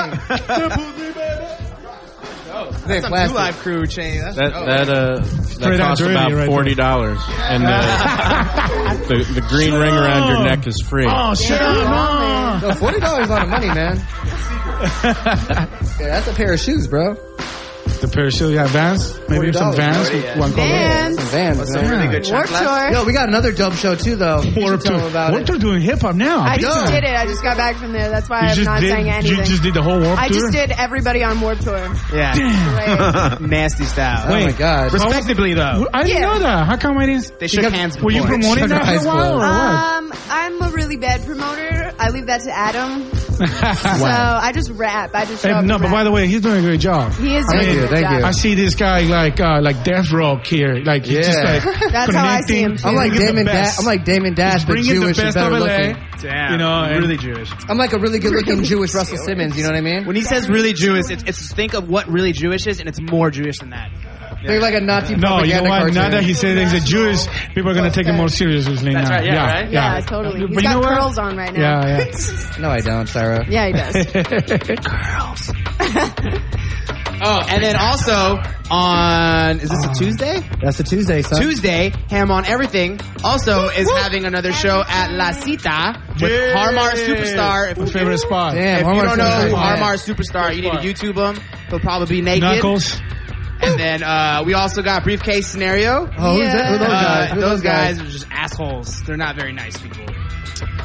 That's some plastic. Two Live Crew chain. That's That dope. that uh Straight that out costs dirty about right forty dollars, and the, the the green ring around your neck is free. Oh shit! No. No, forty dollars is a lot of money, man. Yeah, that's a pair of shoes, bro. The pair of shoes, yeah, Vans, maybe some forty dollars. Vans, Oh, yeah. one color. Vans. Some Vans, What's man. some really good Warp chocolate? Tour. Yo, we got another dope show too, though. You Warp should tell them Tour. about Warp it. Tour doing hip hop now. I Big just time. did it. I just got back from there. That's why You I'm just not did, saying anything. You just did the whole Warp I Tour. just did everybody on Warp Tour. Yeah. Right. Nasty style. Oh my god. Respectably, though. I didn't Yeah. know that. How come I didn't? They shook Because- hands Were you before. promoting that High for a while or what? Um, I'm a really bad promoter. I leave that to Adam. So I just rap. I just show Hey, up no, and but rap. by the way, he's doing a great job. He is I doing mean, a good thank job. you. I see this guy like uh, like Death Row here, like he's just Yeah. like That's how I see him, connecting. too. I'm like Bringing the Damon. Da- best. I'm like Damon Dash, He's but bringing the Jewish and best better of L A. looking. Damn. You know, and- really Jewish. I'm like a really good looking Jewish Russell Simmons. You know what I mean? When he says really Jewish, it's, it's think of what really Jewish is, and it's more Jewish than that. They're like a Nazi No, you know propaganda what? cartoon. Now that he said he's a Jewish, people are gonna take him more seriously That's now. right, yeah, right? Yeah, totally. He's But you got know what? curls on right now. Yeah, yeah. No, I don't, Sarah. Yeah, he does. Girls. Oh, and then also on, is this a Tuesday? That's a Tuesday, son. Tuesday, Ham on Everything also is having another show at La Cita with Yeah. Harmar Superstar. If, My favorite spot. Damn, if you Harmar don't know Superstar. who Harmar Superstar, you need to YouTube him. He'll probably be naked. Knuckles. And then uh, we also got Briefcase Scenario. Oh, who's that? Who are those Uh, guys? Who are those guys are just assholes. They're not very nice people.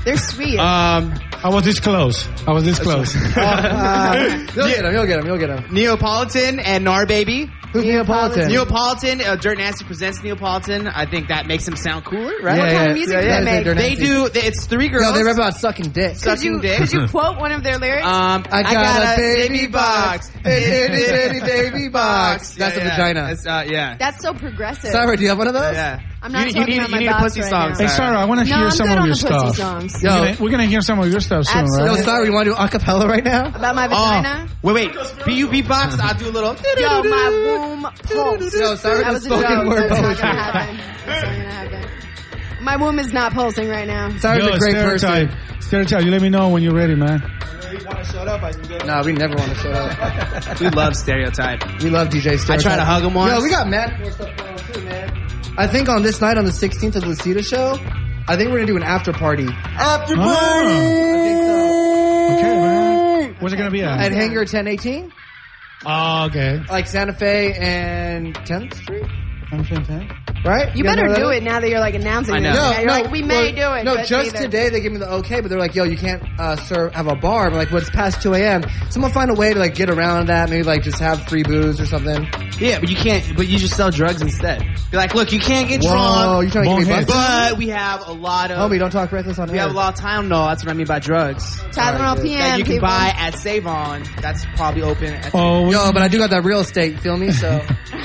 They're sweet. Um, I was this close. I was this close. Uh, you'll get him. You'll get him. You'll get him. Neapolitan and Nar Baby. Who's Neapolitan? Neapolitan. Uh, Dirt Nasty presents Neapolitan. I think that makes them sound cooler, right? Yeah, What kind yeah, of music yeah, do yeah, they make? Dirt They Nasty. do. They, it's three girls. No, they rap about sucking dick. Could you, Sucking dick. could you quote one of their lyrics? Um, I got, a baby box. Itty bitty baby box. That's Yeah, a yeah. vagina. It's, uh, yeah. That's so progressive. Sarah, do you have one of those? Yeah. I'm not you, talking you need, about my you need a box pussy right song. now. Hey, Sarah, I want to No, hear I'm some good of on your the pussy stuff. songs. We're Yo, gonna, we're gonna hear some of your stuff soon, Absolutely. Yo, right? Sarah, you want to do acapella right now? About my vagina? Wait, wait. B U B box. I'll do a little. Yo, my womb pulse. Yo, Sarah That does was a spoken joke. word That's not poetry. gonna happen. That's not gonna happen. My womb is not pulsing right now. Sarah's Yo, a great stereotype. person. Stereotype. You let me know when you're ready, man. Nah, we never want to shut up. We love Stereotype. We love D J Stereotype. I tried to hug him once. Yo, we got mad more stuff going on too, man. I think on this night, on the sixteenth of the Lucida show, I think we're gonna do an after party. After Oh. party. I think so. Okay, man. Where's it gonna be at? At Hangar ten eighteen, Oh, okay. like Santa Fe and tenth Street. Right? You guys know better where do that it now that you're like announcing I it. know. No, You're no, like, we may well, do it. No, but just neither. today they gave me the okay, but they're like, yo, you can't uh, serve have a bar. I'm like, well, it's past two a.m. Someone find a way to like get around that. Maybe like just have free booze or something. Yeah, but you can't. But you just sell drugs instead. You're like, look, you can't get Whoa, drunk. you trying to get me Bonehead. busted? But we have a lot of. Homie, don't talk reckless on we have a air. lot of Tylenol. That's what I mean by drugs. Tylenol P M. That you can people. buy at Save On. That's probably open. At Oh, we- Yo, but I do got that real estate. You feel me? So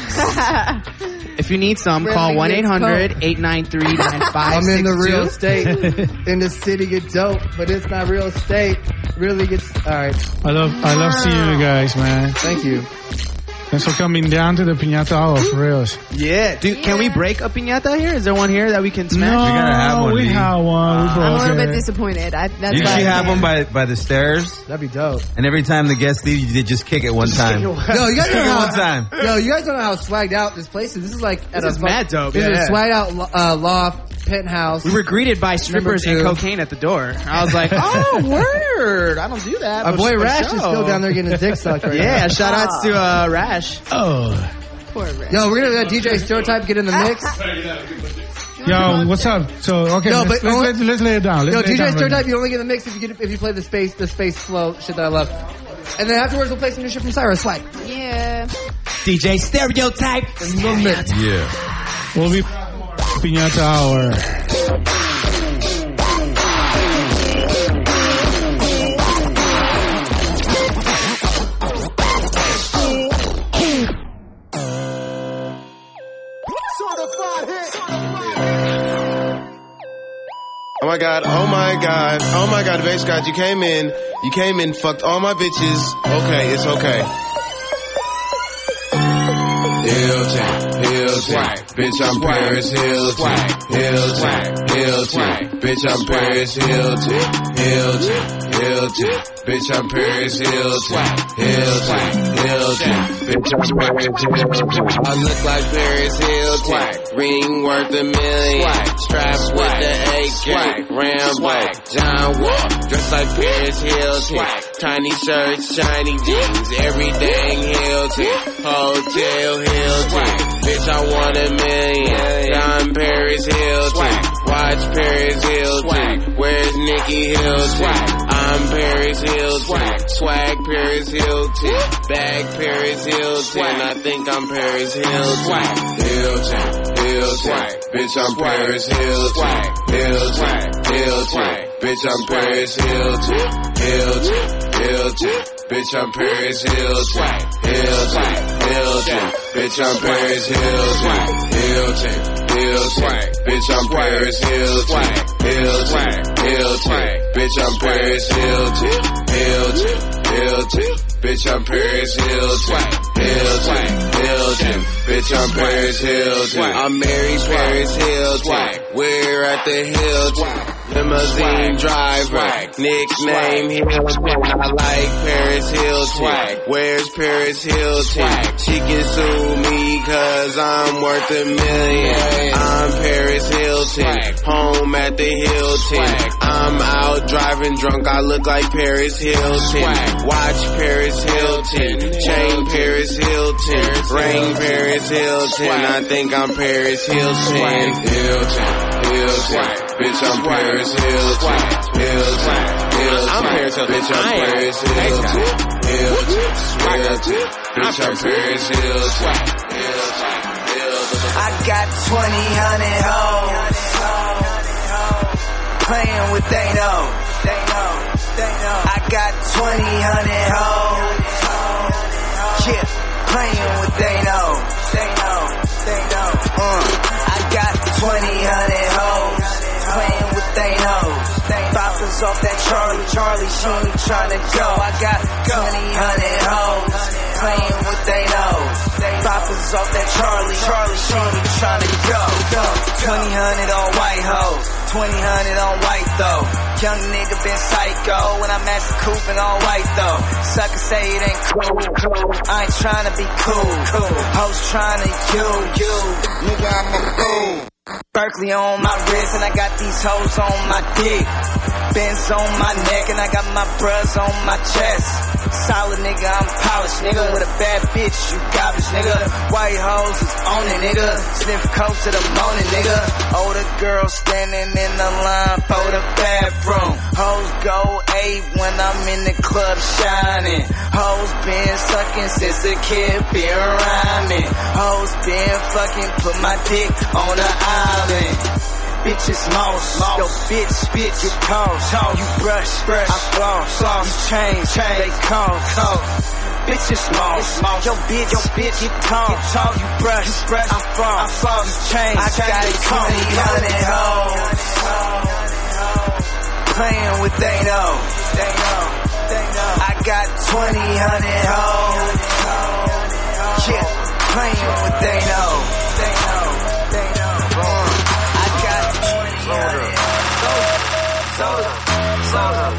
If you need some, Really call good one eight hundred eight nine three nine five I'm six two. in the real estate. In the city, get dope, but it's not real estate. Really gets all right. I love, I love seeing you guys, man. Thank you. Thanks for coming down to the Piñata Hour, for reals. Yeah, dude. Can we break a piñata here? Is there one here that we can smash? No, We gotta have one, we D. have one. We I'm a broke little bit it. disappointed. I, that's You why should I have can't. one by by the stairs, That'd be dope. and every time the guests leave, you just kick it one time. Yo, you guys Kick know it how one time. Yo, you guys don't know how swagged out this place is. This is like at This a is mad dope. This Yeah, is yeah. a swagged out lo- uh, loft, penthouse. We were greeted by strippers and Number two. cocaine at the door. I was like, oh, word. I don't do that. Our but boy for Rash show. is still down there getting his dick sucked right Yeah, now. shout outs to uh, Rash. Oh. Poor Rick. Yo, we're gonna let D J Stereotype get in the mix. Yo, what's up? So, okay, Yo, let's, but- let's, let's, let's lay it down. Let's Yo, lay it D J down right Stereotype, you only get in the mix if you get if you play the space the space flow shit that I love. And then afterwards we'll play some new shit from Cyrus. Swag. Yeah. D J Stereotype. In the mix. Yeah. now. We'll be Piñata Hour. Oh my god, oh my god, oh my god, bass god, you came in, you came in, fucked all my bitches. Okay, it's okay. Hilton, Hilton, bitch I'm Paris Hilton, Hilton, Hilton, bitch I'm Paris Hilton, Hilton, Hilton, bitch I'm Paris Hilton, Hilton, Hilton, bitch I'm Paris Hilton. I look like Paris Hilton, ring worth a million, straps with the A K, Rambo, John Wall, dressed like Paris Hilton, tiny shirts, shiny jeans, everything Hilton, hotel Hilton. Bitch, I want a million. I'm Paris Hilton. Watch Paris Hilton. Where's Nikki Hilton? I'm Paris Hilton. Swag Paris Hilton. Bag Paris Hilton. I think I'm Paris Hilton. Hilton, Hilton. Bitch, I'm Paris Hilton. Hilton, Hilton. Bitch, I'm Paris Hilton. Hilton, Hilton. Bitch, I'm Paris Hilton. Hilton, Hilton. Bitch, I'm Paris Hilton. Hilton, Hilton. Bitch, I'm Paris Hilton. Hilton, Hilton. Bitch, I'm Paris Hilton. Hilton, Hilton. Bitch, I'm Paris Hilton. Hilton, Hilton. Bitch, I'm Paris Hilton. I'm Mary Paris Hilton. We're at the Hilton. Limousine driver, nickname Hilton. I like Paris Hilton. Where's Paris Hilton? She can sue me cause I'm worth a million. I'm Paris Hilton, home at the Hilton. I'm out driving drunk, I look like Paris Hilton. Watch Paris Hilton, chain Paris Hilton, ring Paris Hilton. I think I'm Paris Hilton. Hilton, Hilton. Bitch, I'm Paris Hilton. Hilton. Hilton. I'm Paris Hilton. Bitch, I'm Paris Hilton. Hilton. Hilton. Bitch, I'm Paris Hilton. I got twenty hundred hoes playing with they know. They know. They know. I got twenty hundred hoes. Yeah, playing with they know. They know. They know. Uh, I got twenty hundred hoes playing with they know. Boppers off that Charlie, Charlie, she ain't tryna go. I got twenty hundred hoes playing with they know. Boppers off that Charlie, Charlie, she ain't tryna go. twenty hundred on white hoes, twenty hundred on white though. Young nigga been psycho when I'm at the coupe and all white though. Suckers say it ain't cool. I ain't tryna be cool. Hoes tryna you, you. Nigga, I'm a fool. Berkeley on my wrist and I got these hoes on my dick. Benz on my neck and I got my bros on my chest. Solid nigga, I'm polished nigga. With a bad bitch, you garbage nigga. White hoes is on it nigga. Sniff coke to the morning nigga. Older girls standing in the line for the bathroom. Hoes go eight when I'm in the club shining. Hoes been sucking since a kid been rhyming. Hoes been fucking put my dick on the island. Bitches mouse, yo bitch, bitch, get tossed. You brush, brush, I floss, floss. You change, change, they cost, cost. Bitches mouse, yo bitch, yo bitch, get tossed. You brush, brush, I floss, I floss. You change, I got twenty hundred hoes playing with they know, they know, they know. I got twenty hundred hoes, yeah, playing with they know, they know, they know. Soldier. Soldier. Soldier.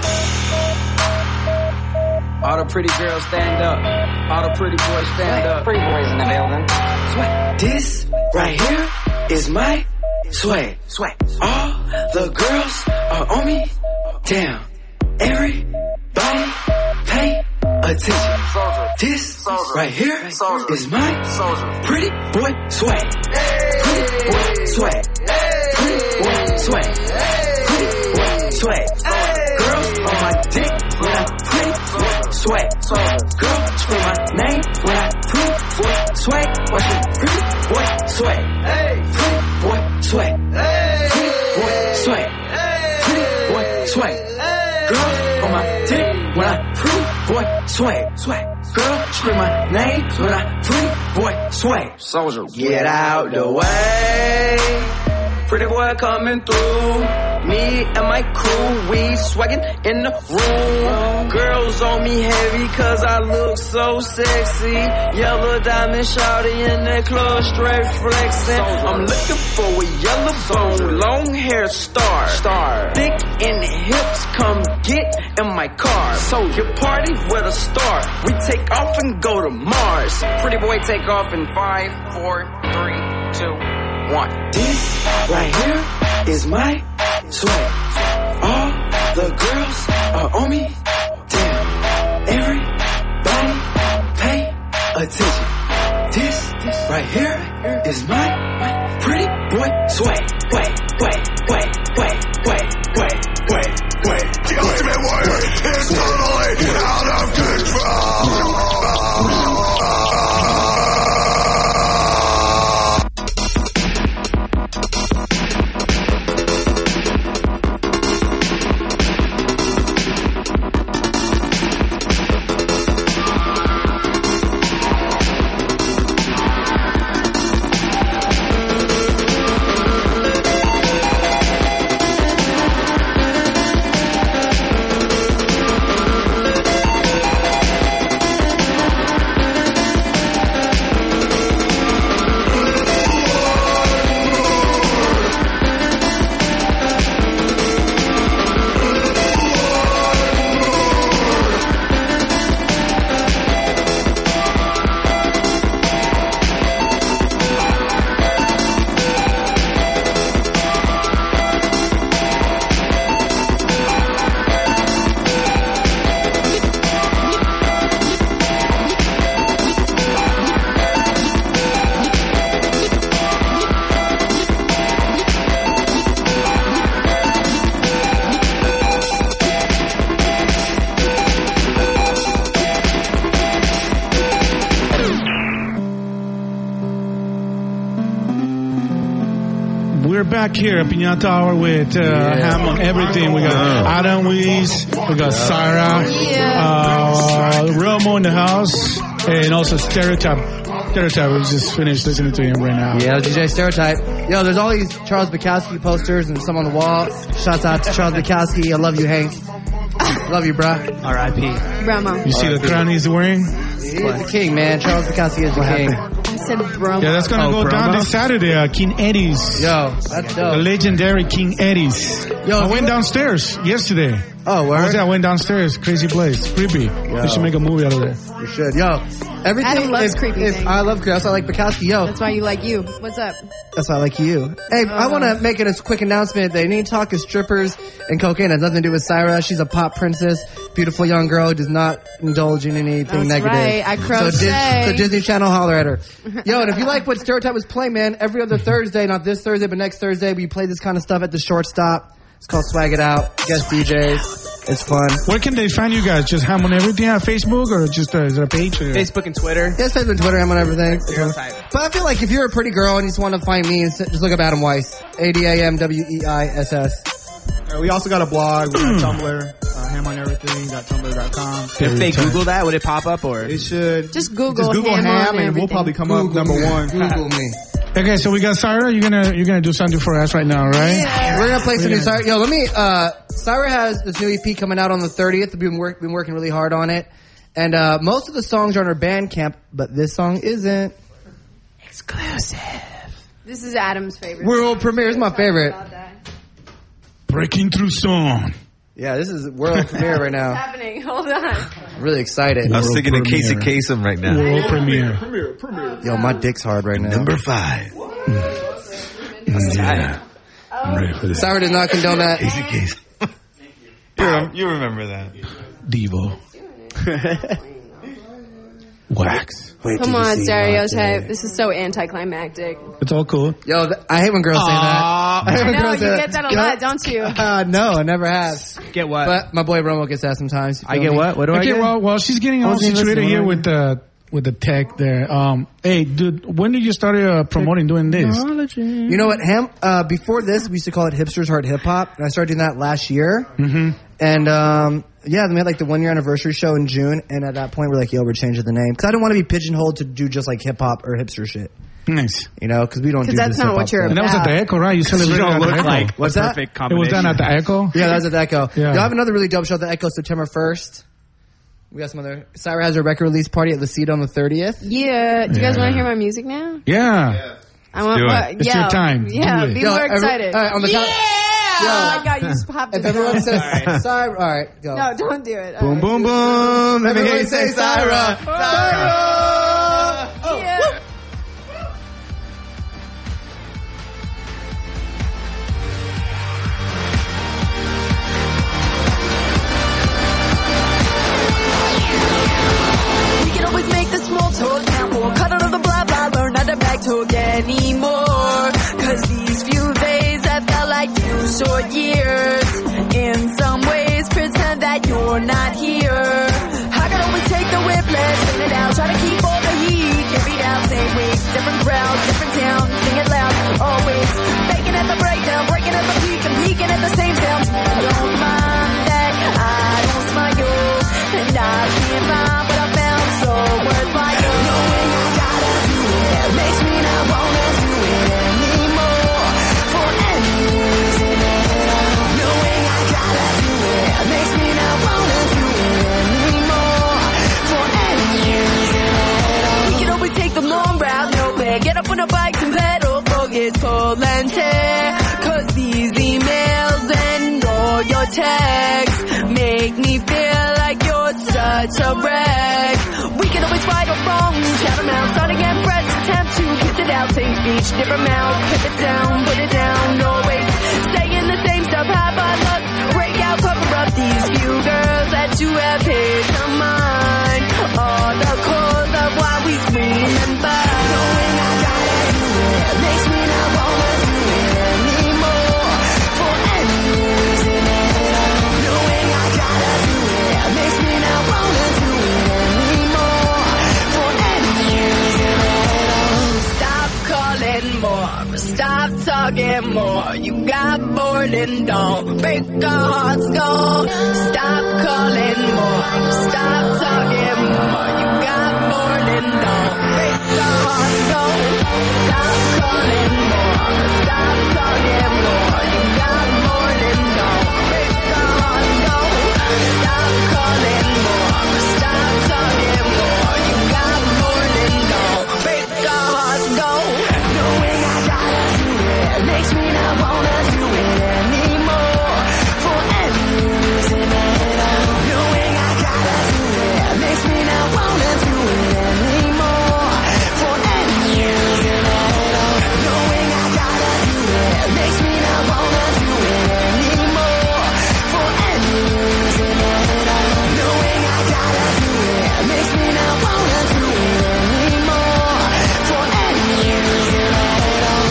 All the pretty girls stand up. All the pretty boys stand up. Pretty boys in the building. This right here is my swag. Swag. All the girls are on me. Damn. Everybody pay attention. Soldier. This Soldier. Right here Soldier. Is my Soldier. Pretty boy swag. Pretty boy swag. Pretty boy swag. Pretty boy swag. Girls on my dick when I pretty boy swag. Girl scream my name when I pretty boy swag. Watch me pretty boy swag. Pretty boy swag. Pretty boy swag. Pretty boy swag. Girls on my dick when I pretty boy swag. Swag. Girl scream my name when I pretty boy swag. Soldier. Get out the way. Pretty boy coming through. Me and my crew, we swaggin' in the room. Girls on me heavy cause I look so sexy. Yellow diamond shawty in the club straight flexing. I'm looking for a yellow bone, long hair star. Star. Thick in the hips, come get in my car. So you party with a star. We take off and go to Mars. Pretty boy take off in five, four, three, two, one. This right here is my swag. All the girls are on me. Damn. Everybody pay attention. This right here is my, my pretty boy swag. Wait, wait, wait, wait, wait, wait, wait, wait. The ultimate warrior is totally out of control. back here at Piñata Hour with uh, Ham on everything. We got Adam Weiss, we got Sarah, uh, Romo in the house, and also Stereotype. Stereotype, we just finished listening to him right now. Yeah, D J Stereotype. Yo, there's all these Charles Bukowski posters and some on the wall. Shouts out to Charles Bukowski. I love you, Hank. Love you, bruh. R I P Brahma. You see the crown he's wearing? He's the king, man. Charles Bukowski is the king. I said Brahma. Yeah, that's gonna Oh, go down Brahma? this Saturday. Uh, King Eddie's. Yo, that's dope. The legendary King Eddie's. Yo, I if went you- downstairs yesterday. Oh, I, word? was, I went downstairs. Crazy place. Creepy. We should make a movie out of there. You should. Yo, everything. Adam loves if, creepy if things. I love creepy. That's why I like Bukowski. Yo, That's why you like you. What's up? that's why I like you. Hey, I want to make it a quick announcement. They need to talk to strippers and cocaine. It has nothing to do with Syra. She's a pop princess, beautiful young girl who does not indulge in anything That's negative. right. I So, crochet. Dis- so Disney Channel, holler at her. Yo, and if you like what Stereotype was playing, man, every other Thursday, not this Thursday, but next Thursday, we play this kind of stuff at the Shortstop. It's called Swag It Out. Guest D Js. It's fun. Where can they find you guys? Just Ham on everything on Facebook, or just uh, is there a page? Or? Facebook and Twitter. Yeah, it's Facebook and Twitter. I'm on everything. But I feel like if you're a pretty girl and you just want to find me, just look up Adam Weiss. A D A M W E I S S. Uh, we also got a blog. We got Tumblr. Uh, ham on everything dot tumblr dot com. If they Google that, would it pop up or? It should. Just Google Just Google ham, ham, on and everything. we'll probably come up number one. Google me. Okay, so we got Syra. You're gonna you're gonna do something for us right now, right? Yeah. We're gonna play some We're new gonna- Syra. Yo, let me. Uh, Syra has this new E P coming out on the thirtieth. We've been, work, been working really hard on it, and uh, most of the songs are on her Bandcamp, but this song isn't. Exclusive. This is Adam's favorite. World premiere is my favorite. Breaking through song. Yeah, this is world premiere right What's now. happening? Hold on. I'm really excited. I was thinking of Casey Kasem right now. World premiere. Yo, my dick's hard right now. Number five. Yeah. I'm ready for this. Syra did not condone that. Casey Kasem. You, rem- you remember that. Devo. Wax. Come on, Stereotype. This is so anticlimactic. It's all cool. Yo, th- I hate when girls say that. I hate I when know, girls you say get that a lot, don't you? Uh, no, I never have. Get what? But my boy Romo gets that sometimes. You I feel get me? what? What do I Okay, get? well, while she's getting all wasn't even situated listening. here What with the with the tech there. Um, hey, dude, when did you start uh, promoting doing this? You know what, Ham? Uh, before this, we used to call it Hipsters Heart Hip Hop, and I started doing that last year. Mm-hmm. And um, yeah, then we had like the one year anniversary show in June, and at that point, we're like, yo, we're changing the name because I didn't want to be pigeonholed to do just like hip hop or hipster shit. Nice. You know, because we don't do 'Cause that's this not hip-hop what you're stuff. And that was at the Echo, right? You celebrated You don't at the look Echo. like What's the that? perfect It was combination. done at the Echo. Yeah, that was at the Echo. Yeah. Y'all have another really dope show at the Echo September first. We got some other. Syra has a record release party at La Cita on the thirtieth. Yeah. Do you guys Yeah. want to hear my music now? Yeah. I want. do it. What, It's yeah. your time. Yeah. Do it. Be Yo, more every- excited. all right, on the yeah. count- Oh my god, you just popped If it. everyone says Syra, all right, go. No, don't do it. All Boom, right. boom, boom. Let me hear you say Syra. Syra. Syra. Yeah. We can always make the small talk now. We'll cut out of the blah blah, learn not to back talk anymore. Cause these few days I felt like few short years. In some ways, pretend that you're not here. I can always take the whiplash, spin it out, try to keep all the heat. Carry down, same week, different crowd, different town, sing it loud, always. Faking at the breakdown, breaking at the peak, and peaking at the same sound. Don't mind that I don't smile, and I can't find what I found so worthwhile. Knowing I gotta do it makes me not wanna do it anymore for any reason at all. Knowing I gotta do it makes me not wanna do it anymore for any reason at all. We can always take the long route, no way. Get up on a bike and pedal, focus, pull and tear. Cause these emails and all your texts make me feel like you're such a wreck. We can always fight or wrong, shout them out, start again, press, attempt to kiss it out, take speech, different mouth, keep it down, put it down, always stay in the same stuff, have I lost, break out, cover up these few girls that you have hit to mine, all the cause of why we scream and fight. Knowing I gotta do it makes me not wanna do it anymore for any reason at all. Knowing I gotta do it makes me not wanna do it anymore for any reason at all. Stop calling more, stop talking more. more. You got bored and don't break our hearts. Go. Stop calling more. Stop talking more. You got bored and don't break our hearts. Go. Stop calling more. Stop talking more. You got bored and don't break our hearts. Go. Stop calling more. Stop talking more. You got bored and don't break our hearts. Go. Knowing I gotta do it makes me not wanna do it anymore. For any reason at all. Knowing I gotta do it makes me not wanna do it anymore. For any reason at all. Knowing I gotta do it makes me not wanna do it anymore. For any reason at all. Knowing I gotta do it makes me not wanna do it anymore. For any reason at all.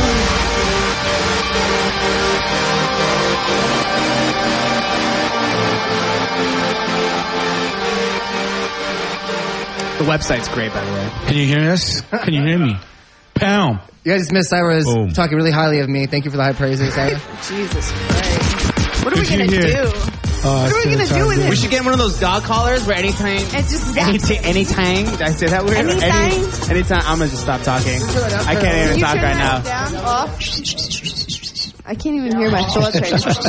The website's great, by the way. Can you hear us? Can you hear me? Pound. You guys missed Cyrus Boom. talking really highly of me. Thank you for the high praises, Cyrus. Jesus Christ. What are we Did you gonna hear- do? Oh, What are we gonna do with it? We should get one of those dog collars where anytime, It's just any zaps. anytime. Did I say that weird? Anytime? Any, anytime. I'm gonna just stop talking. I can't Can even you talk turn right that now. down, off? I can't even hear my thoughts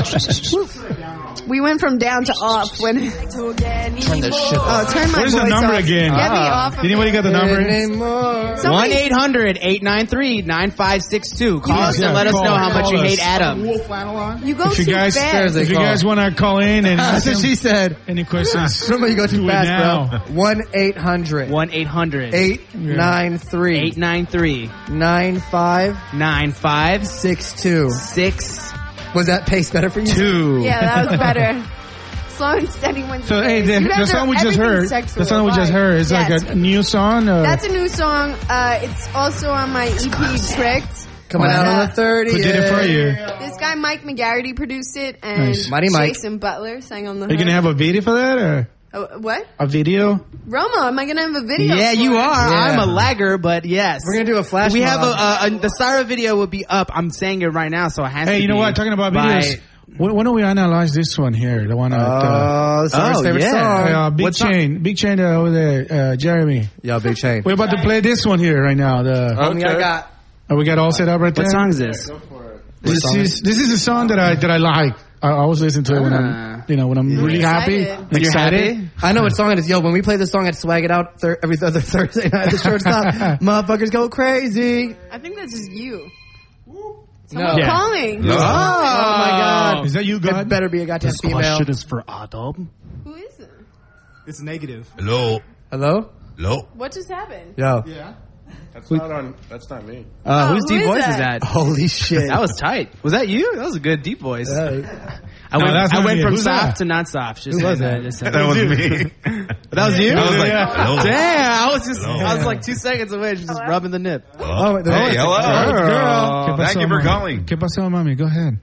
right now. We went from down to off when. Turn this shit Oh, turn my What is voice the number off. again? Get me Ah. off of Anybody it. got the number? Anymore. One eight hundred eight nine three nine five six two. Call us Yeah, and let us call know us. how much Call you us. hate Adam. You go If you too guys, fast. if you guys want to call in and That's what she said. any questions, Remember, you go too do it fast, now. bro. one eight hundred One eight hundred eight nine three eight nine three nine five nine five six two. six Was that pace better for you? two. Yeah, that was better. Slow and steady wins So the hey, race. the, You the guys song are we just everything heard, sexual. the song we just Why? heard is Yes. like a new song. Or That's a new song. Uh, it's also on my E P, Tricked. Coming out on the thirtieth. Who did it for you? This guy, Mike McGarity, produced it, and Nice. Mighty Mike. Jason Butler sang on the Are you gonna have a video for that or Oh, what? a video? Romo, am I going to have a video? Yeah, for you it? are. Yeah. I'm a lagger, but yes. We're gonna do a flash We have a, mob. a, a the Syra video will be up. I'm saying it right now, so it has Hey, to you know be what? Talking about by- videos. When, when do we analyze this one here? The one at uh, Oh, Cyrus' Oh, favorite yeah. song. uh, Big What song? Chain, Big Chain uh, over there, uh, Jeremy. Yo, Big Chain. We're about to play this one here right now. The Homie, I got. uh, we got all set up right there. What song is this? This is this is a song that I that I like. I always listen to it when I'm you know when I'm really happy, excited. I'm When you're excited. happy? I know what song it is. Yo, when we play this song at Swag It Out thir- every other Thursday night at the shortstop, motherfuckers go crazy. I think that's just you. No. Someone's Yeah. calling. Oh, my God. Is that you, It God? better be a goddamn female. is for Adam. Who is it? It's negative. Hello. Hello? Hello. What just happened? Yo. Yeah. That's not on. That's not me. Uh, Oh, whose who deep is voice that? is that? Holy shit. That was tight. Was that you? That was a good deep voice. Yeah. I No, went, that's I not went me. from Who's soft that? to not soft. Just Who was saying that? Just That saying. was me. That was you? I was like, Yeah. hello. Damn, I was just, Hello. I was like two seconds away, just rubbing the nip. Oh, Hey, the- hello. ¿Qué Thank pasó, you for mami? calling. ¿Qué pasó, mami? Go ahead.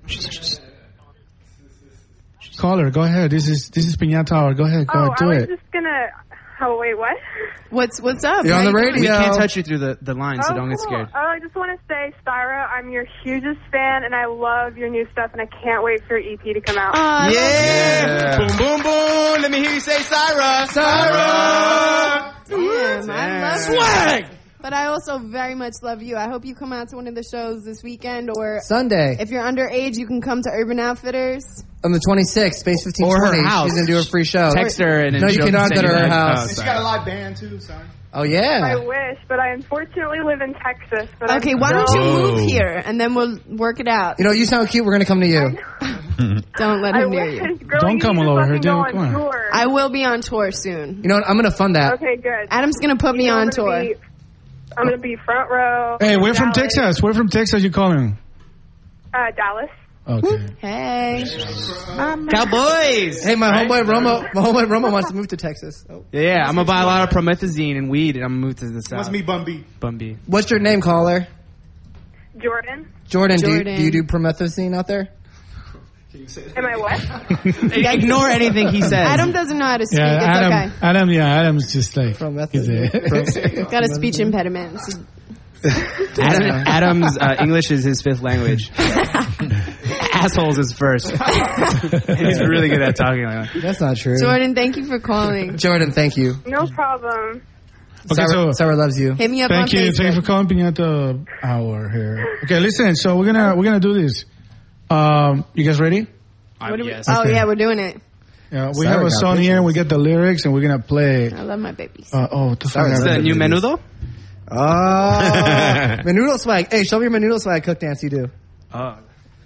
Call her. Go ahead. This is this is Piñata Hour. Go ahead. Go Oh, ahead. Do I was it. just gonna. Oh wait, what? What's What's up? You're on How the you radio. We can't touch you through the, the line, so oh, don't get cool. scared. Oh, I just want to say, Styra, I'm your hugest fan, and I love your new stuff, and I can't wait for your E P to come out. Uh, Yeah. Boom, boom, boom. Let me hear you say Syra. Syra. Damn, I love Swag. you. But I also very much love you. I hope you come out to one of the shows this weekend, or Sunday. if you're underage, you can come to Urban Outfitters. On the twenty-sixth, Space fifteen Or her twenty. house. She's going to do a free show. Text her and No, you she'll cannot send go to you her that. house. Oh, She's sorry. got a live band too, son. Oh, I yeah. wish, but I unfortunately live in Texas. But Okay, I'm why don't you Oh. move here and then we'll work it out. You know, you sound cute. We're going to come to you. Don't let I him near wish. you. Girl, Don't you come need to all over let her, me dude. go on Come on. tour. I will be on tour soon. You know what? I'm going to fund that. Okay, good. Adam's gonna put me You know, on I'm gonna tour. be- I'm gonna be front row. Hey, we're from Dallas. Texas. We're from Texas. You calling? Uh, Dallas. Okay. Hey. Cowboys. Hey, my homeboy Romo, my homeboy Romo wants to move to Texas. Oh. Yeah, I'm gonna buy a lot of promethazine and weed, and I'm gonna move to the south. What's me, Bumby? Bumby. What's your name, caller? Jordan. Jordan. Do you, Jordan. do you do promethazine out there? Am I what? Ignore anything he says. Adam doesn't know how to speak. Yeah, it's Adam. okay. Adam. Yeah, Adam's just like. Promethazine. he's a- Got a speech impediment. Adam, Adam's uh, English is his fifth language. Assholes is first. He's really good at talking like that. That's not true. Jordan, thank you for calling. Jordan, thank you. No problem. Okay, Sarah, so Sarah loves you. Hit me up thank on you, Facebook. thank you for calling Piñata Hour here. Okay, listen. So we're gonna we're gonna do this. Um, you guys ready? What do we- yes. Oh, Okay. yeah, we're doing it. Yeah, we Sarah have a got song here, and we get the lyrics, and we're gonna play. I love my babies. Uh, oh, what the fuck? Is that new menudo? Oh, menudo swag. Hey, show me your menudo swag cook dance you do. Oh.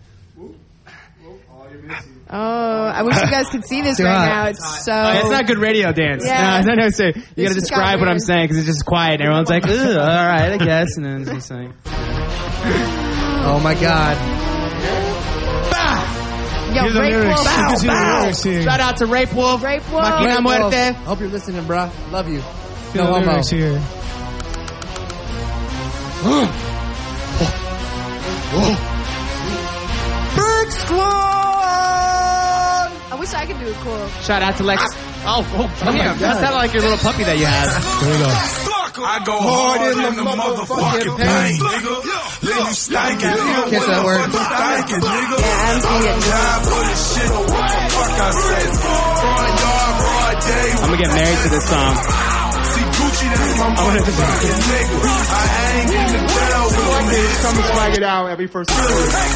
Oh, I wish you guys could see this Too right hot. now. It's so... Oh, it's not good radio dance. Yeah. No, it's not necessary. You This gotta just describe got what I'm weird. saying because it's just quiet. And everyone's like, "Ugh, all right, I guess." And then it's just like, Oh my god. Yo, Here's the Rape lyrics. Wolf. You can see the lyrics here. shout out to Rape Wolf. Rape Wolf. Máquina Rape Wolf. Muerte. Hope you're listening, bruh. Love you. Here's No the homo. lyrics here. Big Squad! I wish I could do a cool. Shout out to Lex. Oh, oh, damn. That sounded like your little puppy that you had. Here we go. I go hard in the motherfucking paint, nigga. Leave you stinking, nigga. Kiss that word. Stinking, nigga. Yeah, I'm singing. Time for this shit on what the fuck I said. Broad yard, broad day. I'm gonna get married to this song. See Gucci, that's my motherfucking nigga. I hang in the bell with a nigga. Come and swag it out every first time.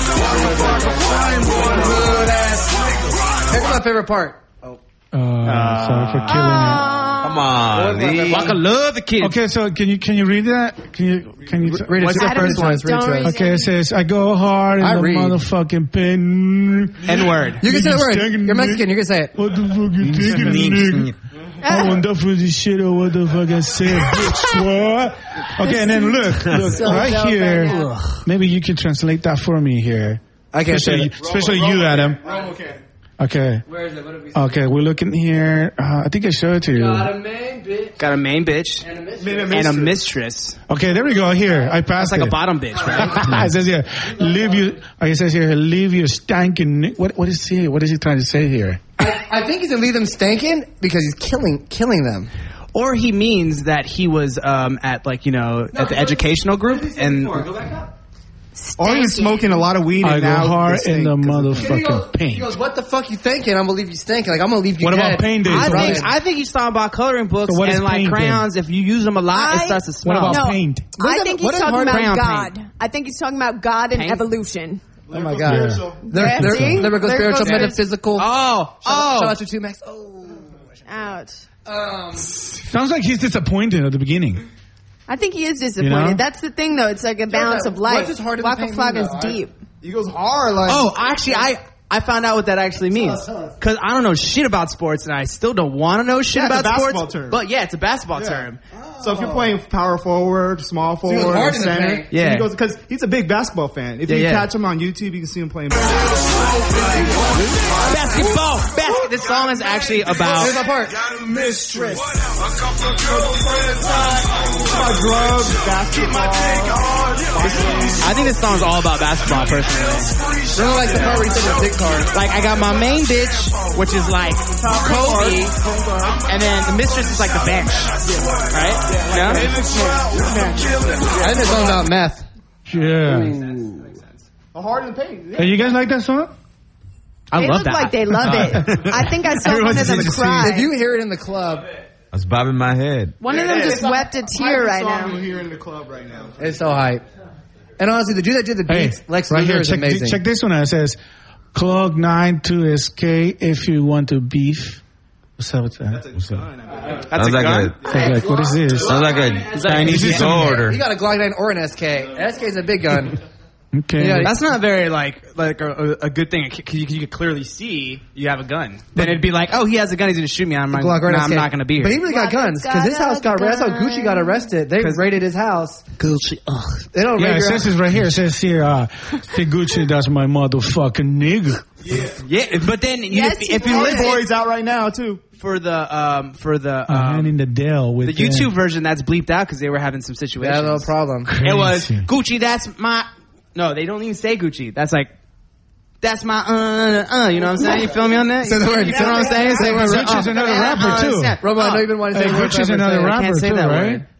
Here's my favorite part. Uh, sorry for killing Come on, Lee. Waka love the it. kids. Okay, so can you can you read that? Can you can you? Read it. What's to the us. first one? Read it to us. Don't Okay, it says I go hard in I the read. motherfucking pen. N word. You can say the word. Stinking You're Mexican. You can say it. What the fuck you thinking, nigga? I want that for this shit or what the fuck I said, bitch. What? Okay, and then look, look So right dope here. right now. Maybe you can translate that for me here. I can't say Especially, it. especially you, Adam. Okay. Okay. Where is it? What have we Okay, we're looking here. Uh, I think I showed it to you. Got a main bitch. Got a main bitch. And a mistress. And a mistress. Okay, there we go. Here, I passed That's like it. a bottom bitch, right? It says here, leave you. Oh, it says here, leave your stankin'. What what is he? What is he trying to say here? I, I think he's gonna leave them stanking because he's killing killing them. Or he means that he was um, at like, you know, at the educational group and Or he was smoking a lot of weed I and go now hard they in the stink 'cause of- He motherfucking goes, he paint. goes, what the fuck you thinking? I'm gonna leave you stinking. Like I'm gonna leave you What dead. about paint days? I Right. think I think he's talking about coloring books So what is and like paint then? crayons. If you use them a lot, it I- starts to What smell. about No. paint? What I is think that- what he's is talking hard about crayon God. paint? I think he's talking about God and Paint? evolution. Oh my god. Yeah. There, Yeah, there, see? lyrical, There spiritual, goes- metaphysical. Oh, Shout, oh. shout out to two Max. Oh. Ouch. Um, Sounds like he's disappointed at the beginning. I think he is disappointed. You know? That's the thing, though. It's like a balance of life. What's his heart in the Waka paint Flocka mean, is though? deep. He goes hard like. Oh, actually, I I found out what that actually means because I don't know shit about sports and I still don't want to know shit Yeah, it's a about sports. basketball term. But yeah, it's a basketball Yeah. term. So if you're playing power forward, small he goes forward, hard or in the center, paint. Yeah. he goes because he's a big basketball fan. If Yeah, you yeah. catch him on YouTube, you can see him playing basketball. Basketball, basket. This song is actually about. Here's my part. Mistress. Drugs, basketball. I think this song is all about basketball, personally. Really like the part where he said the dick card. Like I got my main bitch, which is like Kobe, and then the mistress is like the bench, right? Yeah. I think it's all about meth. Yeah. A hard in the paint. Hey, you guys like that song? I They love look that. like they love it. I think I saw one Everyone's of them easy to see. cry. If you hear it in the club, I was bobbing my head. One of them just wept a tear right Song now. here in the club right now. it's so hype. And honestly, the dude that did the Hey, beats, Lex right Luger, here. is Check, amazing. check this one out. It says, Clog nine to S K if you want to beef. What's up with that? What's up? That's Sounds a like gun. a Like, like, what is this? sounds like a Chinese sword. He got a Glock nine or an S K. An S K is a big gun. Okay. Yeah, That's not very like like a, a good thing because you, you could clearly see you have a gun. Then it'd be like, oh, he has a gun. He's gonna shoot me. I'm not. Glock or an nah, S K. I'm not gonna be here. But he really got guns because his house got. That's how Gucci got arrested. They raided his house. Gucci. Ugh. They don't Yeah, raid it your says it right here. It says here, uh, say Gucci, that's my motherfucking nigga. Yeah, but then Yes, if, he if you was. listen Boy's out right now too. for the um for the I'm um, in the Dell with the YouTube version, that's bleeped out because they were having some situations. Yeah, no problem. It was Crazy. Gucci. That's my. No, they don't even say Gucci. That's like. That's my uh uh. You know what I'm saying? You feel me on that? Say the word. You know what I'm saying? Say the word. Gucci's uh, another uh, rapper, uh, too. understand. Robo, I know Uh, you've been wanting to Hey, say Gucci's word another forever. rapper can't say too, that right? word.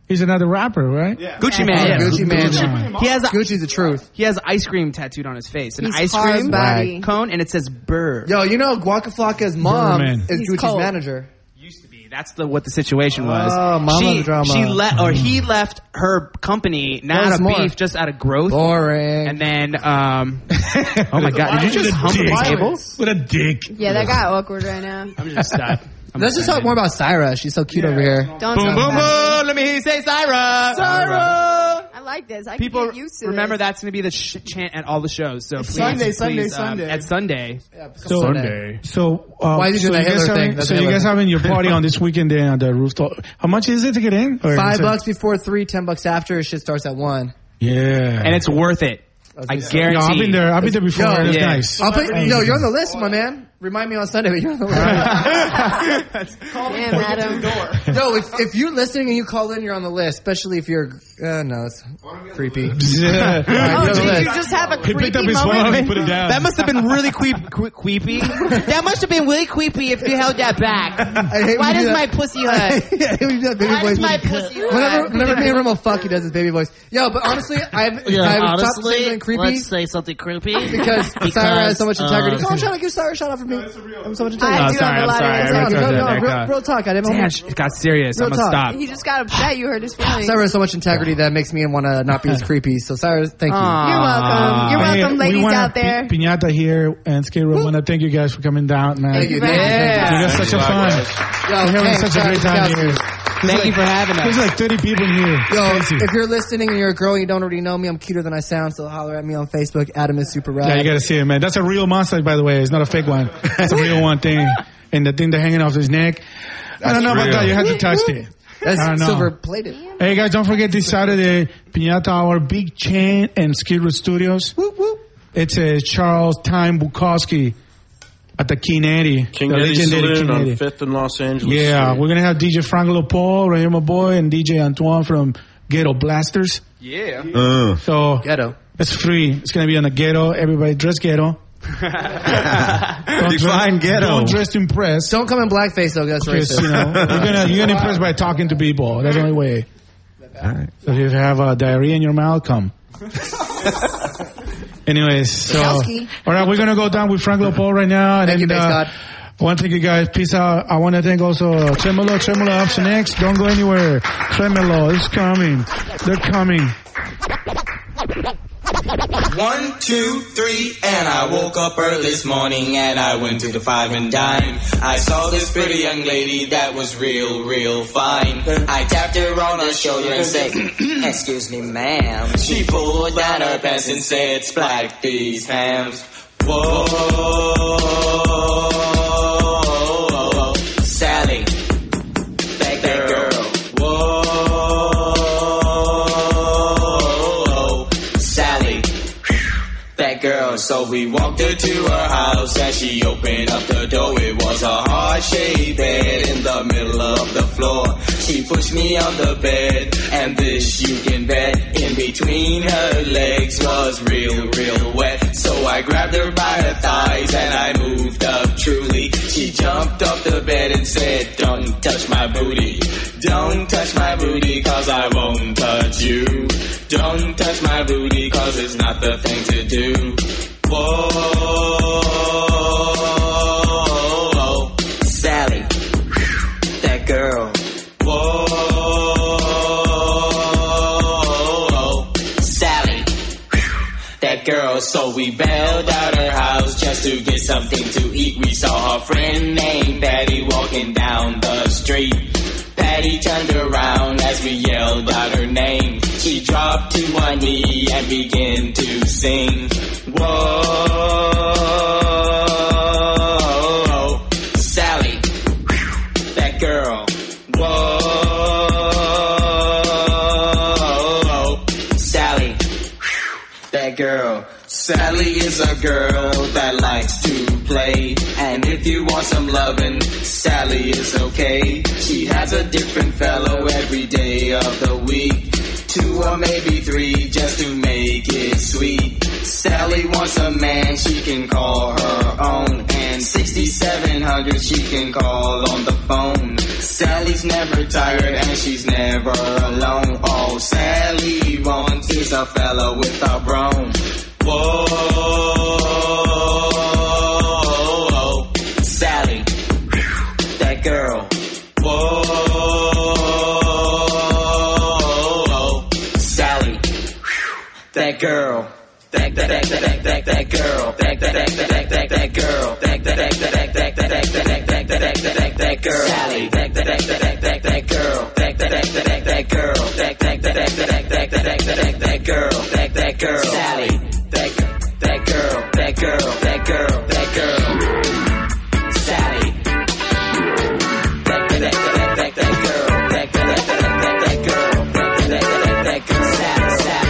He's another rapper, right? Yeah. Gucci Man. Yeah, Gucci Man. Gucci. He has a, Gucci's the truth. He has ice cream tattooed on his face. An He's ice hard cream body. cone, and it says Burr. Yo, you know Guaca Flocka's mom Burman. is He's Gucci's cold. manager. That's the what the situation was. Oh, mama she, drama. she left, or he left her company not Tell us out of more. beef, just out of growth. Boring. And then, um, oh my god, did you just hump the table? What a dick. Yeah, that got awkward right now. I'm just stop. I'm Let's just talk more about Syra. She's so cute over here. Don't Boom, talk boom, about boom. Let me hear you say Syra. Syra. I like this. I People can get used to remember this. that's going to be the sh- chant at all the shows. So please, Sunday, please, Sunday, um, Sunday. At Sunday. So, Sunday. so, uh, Why did you so do that you guys Hitler having, thing? That's so you Hitler. guys having your party on this weekend there at the rooftop. How much is it to get in? Or Five is it- bucks before three, ten bucks after. Shit starts at one. Yeah. And it's worth it. I Yo, guarantee. I've been there. I've been there before. Yo, It's yeah. nice. I'll put, yo, you're on the list, my man. Remind me on Sunday, but you're on the list. Damn, Adam. Yo, if, if you're listening and you call in, you're on the list. Especially if you're, uh, no, it's creepy. Yeah. All right, Oh, you're on the did you list. just have a He creepy picked up his moment? phone and put it down. That must have been really creep, que- creepy. That must have been really creepy if you held that back. I hate Why when you does do my that. pussy hurt? Yeah, I hate when you do that baby Why voice. does my pussy hurt? Whenever, whenever me and Remo fuck, he does his baby voice. Yo, but honestly, I've, Yeah, I've stopped saying something creepy let's say something creepy. because, Sarah has so much uh, integrity. Come on, shut up, give Sarah a shout out for me. I'm so much integrity. I Oh, do sorry, have a I'm lot sorry. of I No, returned no, that no, back real, up. real talk. I didn't Damn, it got serious. Real I'm gonna talk. stop. He just got upset. You hurt his feelings. Sarah has so much integrity that makes me want to not be as creepy. So, Sarah, thank you. Aw. You're welcome. You're Hey, welcome, we ladies wanna out there. Pi- Piñata here and Skid Row. I want to thank you guys for coming down, man. Thank you. Thank you. Yeah. You guys such a fun. Yo, We're having hey, such a shout great out time to here. Kowski. Thank you for having There's us. like thirty people in here. Yo, It's crazy. if you're listening and you're a girl and you don't already know me, I'm cuter than I sound, so holler at me on Facebook. Adam is super rad. Yeah, you gotta see it, man. That's a real mustache, by the way. It's not a fake one. It's a real one thing. And the thing that's hanging off his neck. I don't know about real. that. You have to touch it. I don't That's know. silver plated. Hey guys, don't forget this Saturday, Piñata Hour, Big Chain and Skid Row Studios. Whoop, whoop. It's a Charles Time Bukowski at the King Eddie, King the Eddie legendary Saloon King on Eddie. fifth in Los Angeles. Yeah, Street. we're gonna have D J Frank Leopold, right here, my boy, and D J Antoine from Ghetto Blasters. Yeah. Uh, So Ghetto. it's free. It's gonna be on the ghetto. Everybody dress ghetto. Don't Define dress, ghetto. Don't dress to impress. Don't come in blackface, though. That's Because, racist. you know, you're gonna you're gonna impress by talking to people. That's the only way. alright. So if you have uh, diarrhea in your mouth, come. Anyways, so Bukowski. all right, we're gonna go down with Frank Leopold right now. And Thank you, then, Base uh, God. I want to thank you guys. Peace out. I want to thank also uh, Tremolo. Tremolo up next. Don't go anywhere. Tremolo is coming. They're coming. One, two, three, and I woke up early this morning and I went to the Five and Dime. I saw this pretty young lady that was real, real fine. I tapped her on her shoulder and said, "Excuse me, ma'am." She pulled down her pants and said, "Splat these hams." Whoa, Sally, that girl. Whoa, Sally, that girl. So we walked her to her house and she opened up the door. It was a heart-shaped bed in the middle of the floor. She pushed me on the bed and this you can bet in between her legs was real, real wet. So I grabbed her by her thighs and I moved up truly. She jumped off the bed and said, "Don't touch my booty. Don't touch my booty cause I won't touch you. Don't touch my booty cause it's not the thing to do." Whoa, Sally, that girl. Whoa, Sally, that girl. So we bailed out her house just to get something to eat. We saw a friend named Patty walking down the street. Patty turned around as we yelled out her name. She dropped to one knee and began to sing. Whoa, Sally, that girl. Whoa, Sally, that girl. Sally is a girl that likes to play. And if you want some lovin', Sally is okay. She has a different fellow every day of the week. Two or maybe three just to make it sweet. Sally wants a man she can call her own. And sixty-seven hundred she can call on the phone. Sally's never tired and she's never alone. All Sally wants is a fella with a broom. Whoa, Sally, that girl. Whoa, Sally, that girl. That that that that that that girl. That that that that that that girl. That that that that that that that that that that that that girl. Sally. That that that that that that girl. That that that that that girl. That that that that that that that that girl. That that girl. Sally. That that girl. That girl. That girl. That girl. Sally. That that that that that girl. That that that that that girl. That that that that girl. Sally. Sally.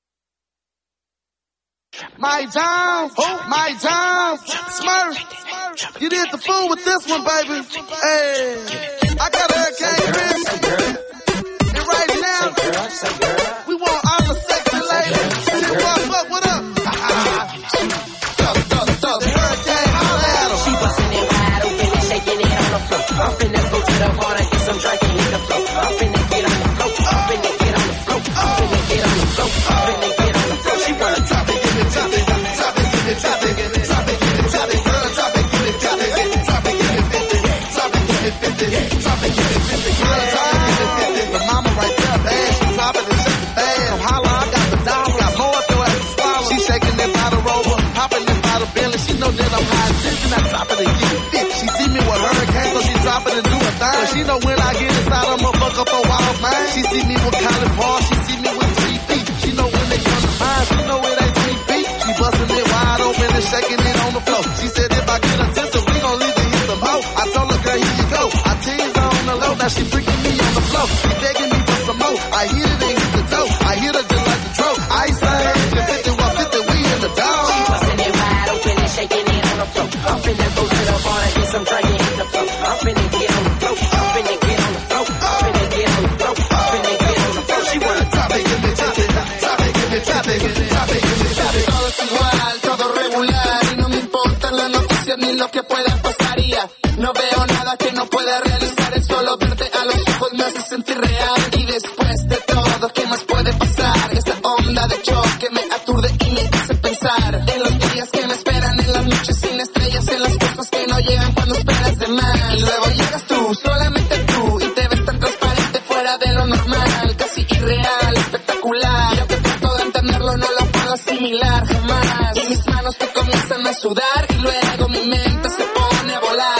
My town, my town, Smurf. You did the fool with this one, baby. Hey, I got Hurricane Chris. And right now, we want all the sexy ladies. Tip up, up, what up? Hurricane, holla at 'em. She bustin' it wide open and shaking it on the floor. I'm finna go to the bar and get some drink and hit the floor. I'm finna get on the floor. I'm finna get on the floor. I'm finna get on the floor. I'm finna get on the floor. She wanna drop it, give it, drop it, drop it, give it, drop it, give it, drop it, give it, drop it, girl, drop it, give it, drop it, give it, drop it, give it, fifty, drop it, give it, fifty, drop it, give it, fifty, girl, drop it, give it, fifty. The mama right there, bad, she drop it and shake it bad. So holla, I got the dollar, got more if your ass is swallow. She shaking it by the rover, hopping it by the belly. She know that I'm high attention, I drop it and get it fit. She see me with Hurricane, so she drop it and do a thing. She know when I get inside, I'ma fuck up a wild man. She see me with Colin Paul, she see me with three feet. She know when they come to mine, she know it ain't three feet. She bustin' it wide open and shaking it on the floor. She said if I get a tissue, we gon' leave it hit the hoe. I told her, girl, here you go. I teased her on the low, now she freaking me on the floor. She begging me for some more. I hit it and hit the dough. I hit her just like the troll. I say, fifty, one fifty, we in the dog. She bustin' it wide open and shaking it on the floor. I'm finna go to the bar and get some drink and hit the floor. I'm finna get on the floor. I'm finna get on the floor. I'm finna get on the floor. I'm finna get on the floor. She wanna drop it, give it, drop it, drop it, give it, drop it, give it, drop it, give it, drop it. Todo es igual, todo regular y no me importan las noticias ni lo que pueda pasar y ya. No veo nada que no pueda realizar, el solo verte a los ojos me hace sentir real. Y después de todo, ¿qué más puede pasar? Esta onda de choque me aturde y me hace pensar en los días que me esperan, en las noches sin estrellas, en las cosas que no llegan cuando esperas de más. Y luego llegas tú, solamente tú, y te ves tan transparente fuera de lo normal, casi irreal, espectacular. Yo que trato de entenderlo no lo puedo asimilar jamás. Y mis manos te comienzan a sudar y luego mi mente se pone a volar.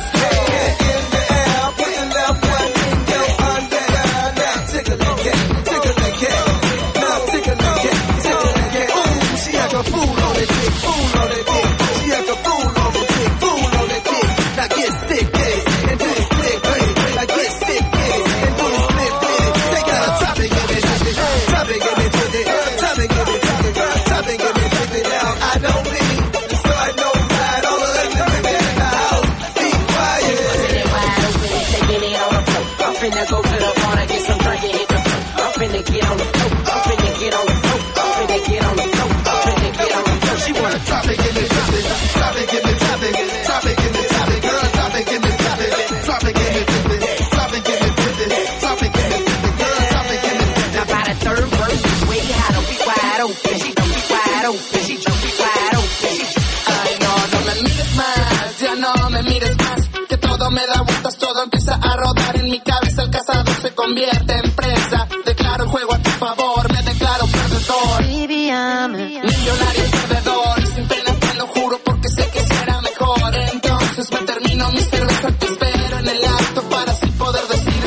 Finna go to the bar and get some drink and hit the floor. I'm finna get on the floor. I'm finna get on the floor. I'm finna get on the floor. I'm finna get on the floor. She wanna drop it, give it, drop it, drop it, give it, drop it, drop it, give it, drop it, girl, drop it, give it, drop it, drop it, give it, fifty, drop it, give it, fifty, drop it, give it, fifty, girl, drop it, give it, fifty. Now by the third verse, way how to be wide open. She don't be wide open. She don't be wide open. Ay, no, no me mires más, ya no me mires más, que todo me da vueltas, todo empieza a rodar en mi cabeza, el cazador se convierte en presa, declaro el juego a tu favor, me declaro perdedor, millonario y perdedor, y sin pena te lo juro porque sé que será mejor, entonces me termino mi cerveza, te espero en el acto para así poder decirte.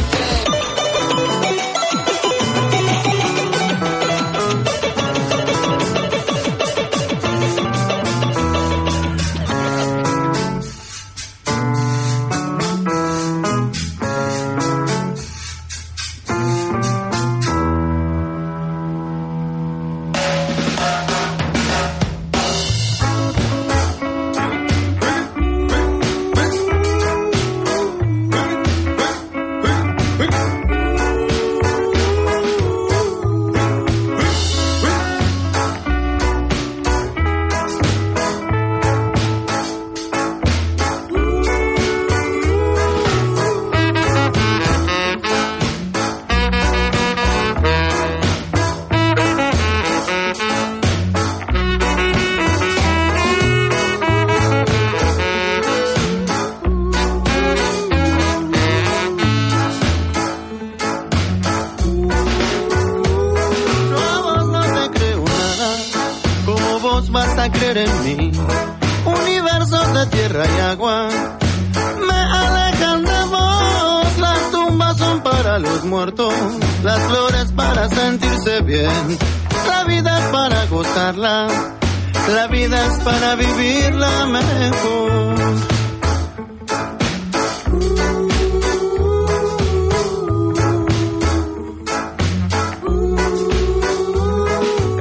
En mí, universos de tierra y agua me alejan de vos. Las tumbas son para los muertos, las flores para sentirse bien. La vida es para gozarla, la vida es para vivirla mejor.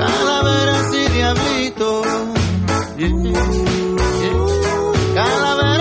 Calaveras y diablitos, yeah, yeah. Calaveras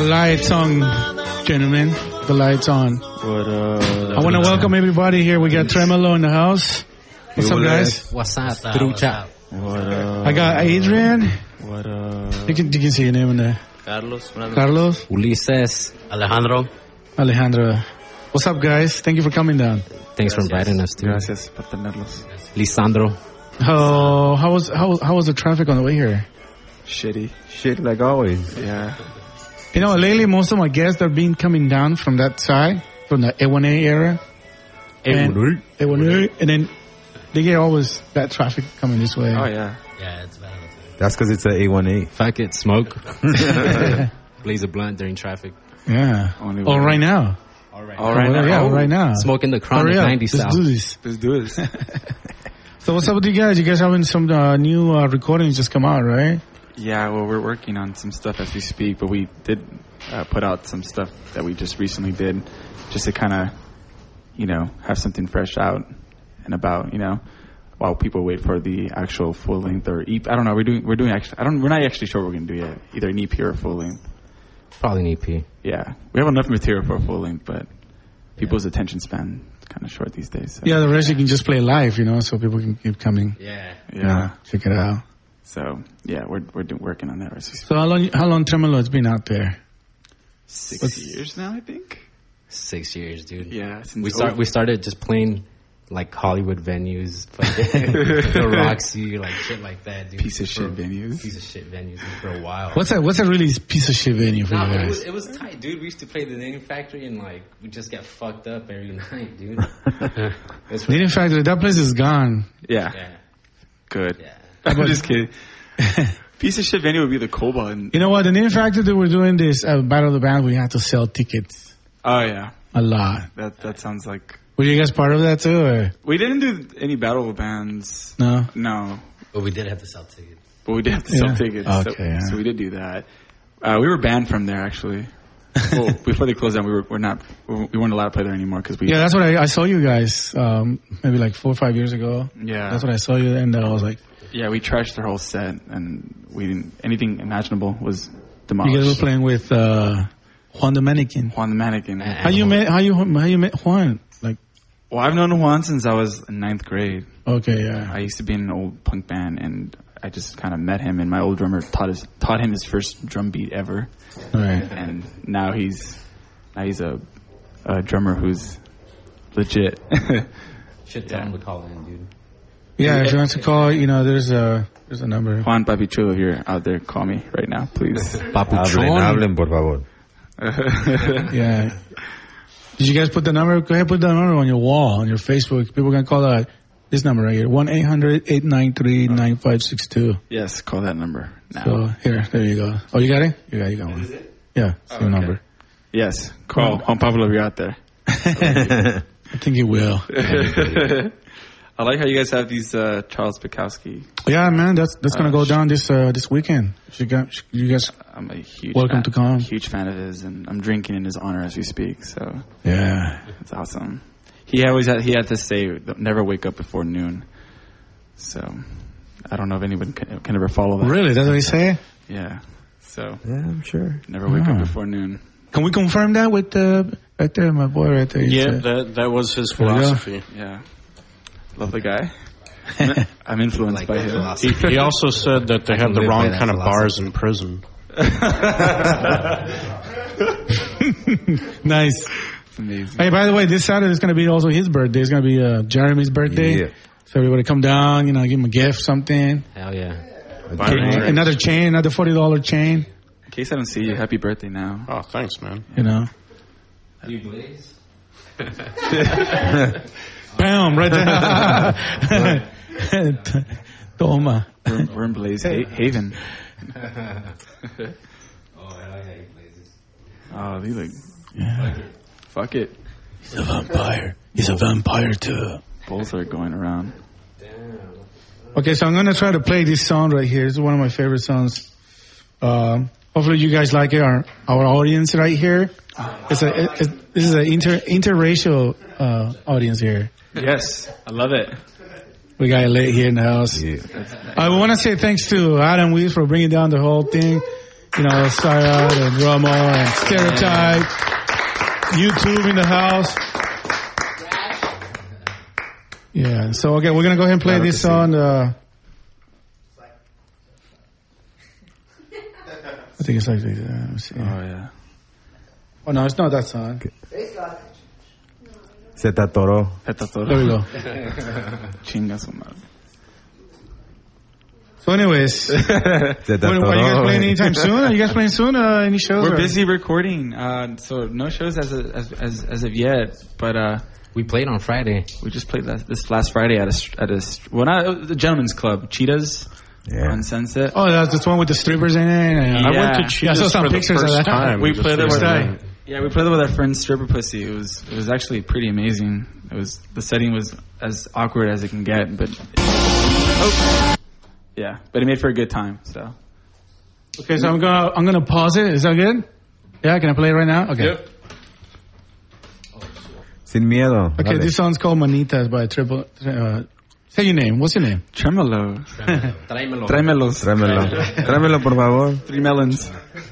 lights on, gentlemen. The lights on. What uh? I want to welcome everybody here. We got Tremolo in the house. What's up, guys? What's up, Trucha? What uh? I got Adrian. What uh? You can you can see your name in there. Carlos. Carlos. Ulises. Alejandro. Alejandro. What's up, guys? Thank you for coming down. Thanks for inviting us too. Gracias por tenerlos. Lisandro. Oh, how was how how was the traffic on the way here? Shitty. Shit like always. Yeah. You know, lately most of my guests are being coming down from that side, from the A one A area. And, A one A, and then they get always bad traffic coming this way. Oh yeah. Yeah, it's bad. That's because it's an A one A. Fuck it, smoke. Blaze a blunt during traffic. Yeah. Only Oh, one. right now. All right. All right Oh, now. yeah, Oh. right now. Smoking the chronic Hurry up. ninety Let's style. do this. Let's do this. So what's up with you guys? You guys having some uh, new uh, recordings just come out, right? Yeah, well, we're working on some stuff as we speak, but we did uh, put out some stuff that we just recently did, just to kind of, you know, have something fresh out and about, you know, while people wait for the actual full length or E P. I don't know. We're doing. We're doing actually. I don't. We're not actually sure what we're gonna do yet. Either an E P or a full length. Probably an E P. Yeah, we have enough material for a full length, but people's attention span is kind of short these days. So. Yeah, the rest you can just play live, you know, so people can keep coming. Yeah. Yeah. Yeah. Check it out. So yeah, we're we're do, working on that. Right? So how long how long Tremolo has been out there? Six What's- years now, I think. Six years, dude. Yeah, since we start. oh- We started just playing like Hollywood venues, fucking the Roxy, like shit like that, dude. Piece of For- shit venues. Piece of shit venues for a while. What's that? What's a really piece of shit venue for Nah, you but it guys? was, it was tight, dude. We used to play the Knitting Factory and like we just get fucked up every night, dude. It's Knitting Factory, that place is gone. Yeah. Yeah. Good. I'm just kidding. Piece of shit venue would be the Cobalt. And, You know what? The Knitting Factory that we're doing this uh, Battle of the Band, we had to sell tickets oh yeah, a lot. that that sounds like. Were you guys part of that too, or We didn't do any battle of bands. no? No, But we did have to sell tickets. but we did have to sell Yeah. tickets. Okay, so, yeah. so we did do that. Uh, we were banned from there actually. Well, before they closed down, we were we're not we weren't allowed to play there anymore because we. Yeah, that's what I, I saw you guys um, maybe like four or five years ago. Yeah. That's what I saw you, and I was like, Yeah, we trashed their whole set, and we didn't anything imaginable was you demolished. guys were playing with uh, Juan the Mannequin. Juan the Mannequin. How you met? How you how you met Juan? Like, Well, I've known Juan since I was in ninth grade. okay, yeah. I used to be in an old punk band, and I just kind of met him, and my old drummer taught his taught him his first drum beat ever. Right. And now he's now he's a, a drummer who's legit. Shit, tell them to call in, dude. Yeah, if you want to call, you know, there's a there's a number. Juan Papichulo, if you're out there, call me right now, please. Hablen, hablen, por favor. Yeah. Did you guys put the number? Go ahead, put the number on your wall, on your Facebook. People can call that this number right here, one eight hundred eight nine three nine five six two. Yes, call that number now. So here, there you go. Oh, you got it? You got, you got one. Yeah, same number. Yes, call Juan Pablo if you're out there. I think you will. I like how you guys have these uh, Charles Bukowski. Yeah, man, that's that's gonna Uh, go down this uh, this weekend. You got you guys. I'm a huge Welcome fan, to come. huge fan of his, and I'm drinking in his honor as we speak. So Yeah. it's awesome. He always had, he had to say, "Never wake up before noon." So I don't know if anyone can, can ever follow that. Really? That's what he say? Yeah. So Yeah, I'm sure. never wake Ah. up before noon. Can we confirm that with uh, right there, my boy, right there? He Yeah, said- that that was his There you go. philosophy. Yeah. Love the guy. I'm- I'm influenced Like by that him. philosophy. He, he also said that they I have can the live by wrong that kind of philosophy. bars in prison. Nice. It's amazing. Hey, by the way, this Saturday is going to be also his birthday. It's going to be uh, Jeremy's birthday. Yeah. So everybody come down, you know, give him a gift, something. Hell yeah. Buy me drinks. Another chain, another forty dollar chain, In case I don't see you, happy birthday now. Oh, thanks, man. you know. You blaze? Bam, right there. Toma. We're, we're in Blaze ha- Haven. Oh, hell yeah, he blazes. Oh, they like, Yeah. fuck it. He's a vampire. He's a vampire too. Bulls are going around. Okay, so I'm going to try to play this song right here. This is one of my favorite songs. Um, hopefully you guys like it. Our, our audience right here. It's a, it, it, this is an inter, interracial uh, audience here. Yes, I love it. We got it late here in the house. Yeah. I want to say thanks to Adam Weiss for bringing down the whole thing. you know, Sarah and Romo and Stereotype. YouTube in the house. Yeah. So okay, we're gonna go ahead and play this song. Uh, I think it's like this. Uh, let me see. Oh yeah. Oh no, it's not that song. Se te atoró. Se te atoró. There we go. Chinga su madre. So anyways, Se te when, are you guys atoró. playing anytime soon? Are you guys playing soon? Uh, any shows? We're or? busy recording, uh, so no shows as, a, as as as of yet. But uh, we played on Friday. We just played last, this last Friday at a at a well, not the Gentleman's Club, Cheetahs Yeah. on Sunset. Oh, that's this one with the strippers in it. And, Yeah. I went to Cheetahs I saw some for the pictures of first that. time. We Just played it the with first time. yeah, we played it with our friend Stripper Pussy. It was it was actually pretty amazing. It was the setting was as awkward as it can get, but oh, yeah, but it made for a good time. So Okay, so I'm gonna I'm gonna pause it. Is that good? Yeah, can I play it right now? Okay. Yep. Sin miedo. Okay, Dale. this song's called Manitas by Triple. Uh, say your name. What's your name? Tremolo. Tráemelo. Tráemelos. Tráemelo. Tráemelo, por favor. Three melons.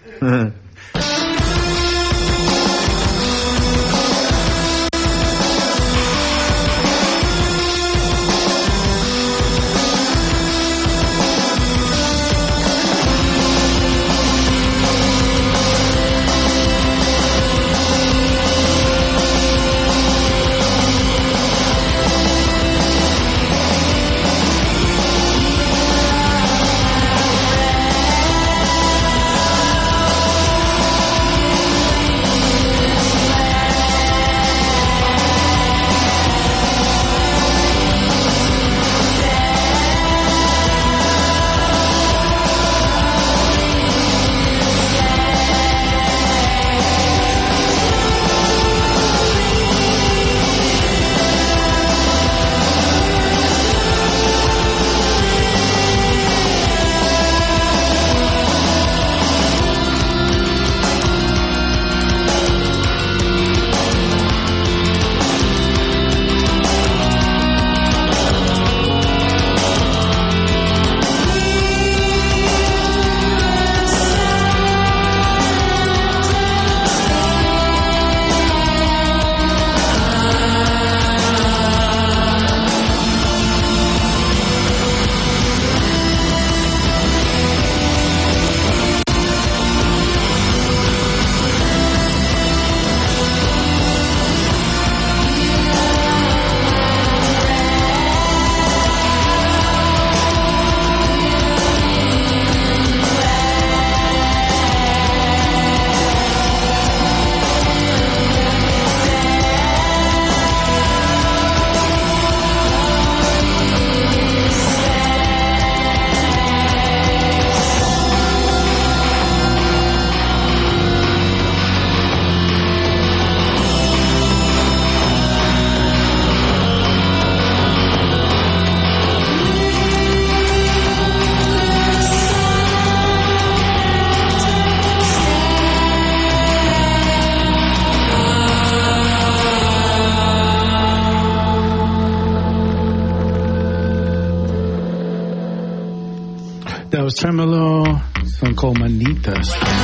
That was Tremolo, a song called Manitas.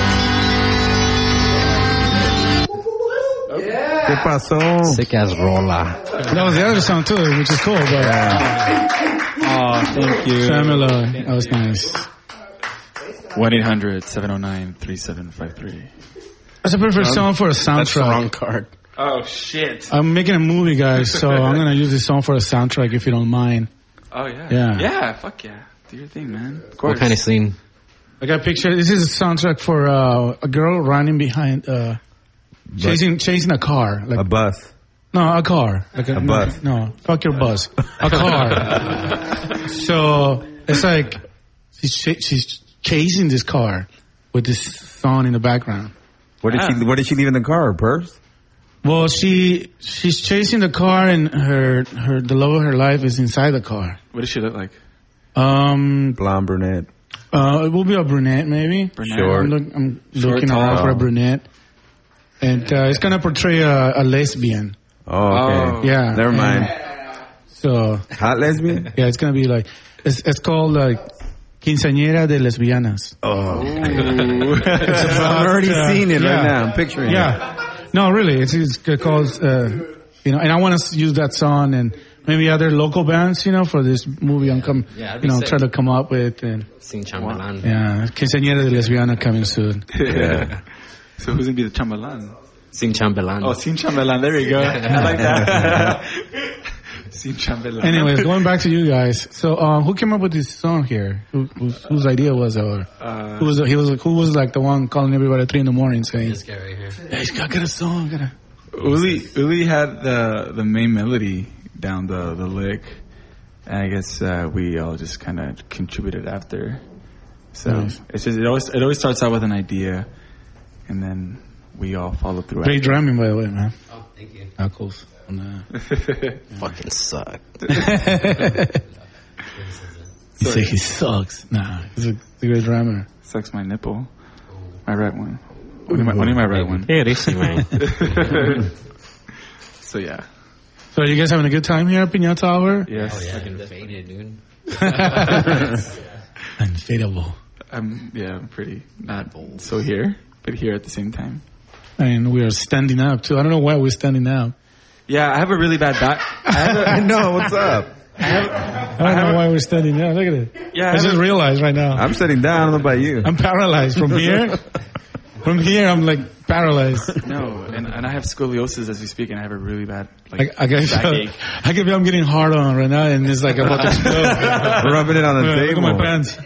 ¿Qué pasó? Sick ass rola. That was the other song too, which is cool. But Oh, thank you. Tremolo, that was nice. one eight hundred seven oh nine three seven five three. That's a perfect song for a That's the soundtrack. wrong card. Oh, shit. I'm making a movie, guys, so I'm gonna use this song for a soundtrack if you don't mind. Oh, yeah. Yeah. Yeah, fuck yeah. Do your thing, man. Of What course. kind of scene? I got a picture. This is a soundtrack for uh, a girl running behind, uh, chasing chasing a car. Like A bus. no, a car. Like A no, bus. No, fuck your bus. A car. So it's like she's ch- she's chasing this car with this song in the background. What did she? What did she leave in the car? Her purse? Well, she she's chasing the car, and her her the love of her life is inside the car. What does she look like? Um, Blonde brunette. uh, it will be a brunette, maybe. Brunette. Short. I'm, look, I'm Short, looking tall. around for a brunette, and uh, it's gonna portray a, a lesbian. Oh, okay. Oh. Yeah, Never mind. and So hot lesbian. yeah, it's gonna be like it's it's called like Quinceañera de Lesbianas. Oh. It's about, I'm already uh, seeing it yeah. right now. I'm picturing it. Yeah. No, really. It's, it's called, uh, you know, and I want to use that song and maybe other local bands, you know, for this movie I'm come, Yeah, that'd be you know, sick. try to come up with. And Sin Chamberlain. yeah, Quinceañera de Lesbiana coming soon. Yeah. So who's gonna be the chamberlain? Sin Chamberlain. Oh, Sin Chamberlain. There you go. I like that. Sin Chamberlain. Anyways, going back to you guys. So, um, who came up with this song here? Who, whose, whose idea was it? Or Uh, who was he was who was like the one calling everybody at three in the morning saying, This guy right here. "Hey, he's got, got a song." Got a... Uli Uli had the the main melody down the the lick, and I guess uh, we all just kind of contributed after. So Nice. it's just it always it always starts out with an idea, and then we all follow through. Great drumming, by the way, man. Oh, thank you. Knuckles. On the... Fucking suck. You say he sucks. Nah, he's a, he's a great drummer. Sucks my nipple. My right one. Only my, only my right one. Yeah, they see, man. So yeah. So are you guys having a good time here at Piñata Hour? Yes. Oh, yeah. Fucking faded, dude. Unfadable. I'm yeah. I'm pretty not so here, but here at the same time. And we are standing up too. I don't know why we're standing up. Yeah, I have a really bad back. I, have a, I know. What's up? I, have, I don't know why we're standing up. Look at it. Yeah, I, I just have a- realized right now. I'm sitting down. I don't know about you. I'm paralyzed from here. From here, I'm like paralyzed. No, and, and I have scoliosis as we speak, and I have a really bad like I, I guess backache. I can feel I'm getting hard on right now, and it's like about to explode. Rubbing it on the Yeah, table. Look at my pants.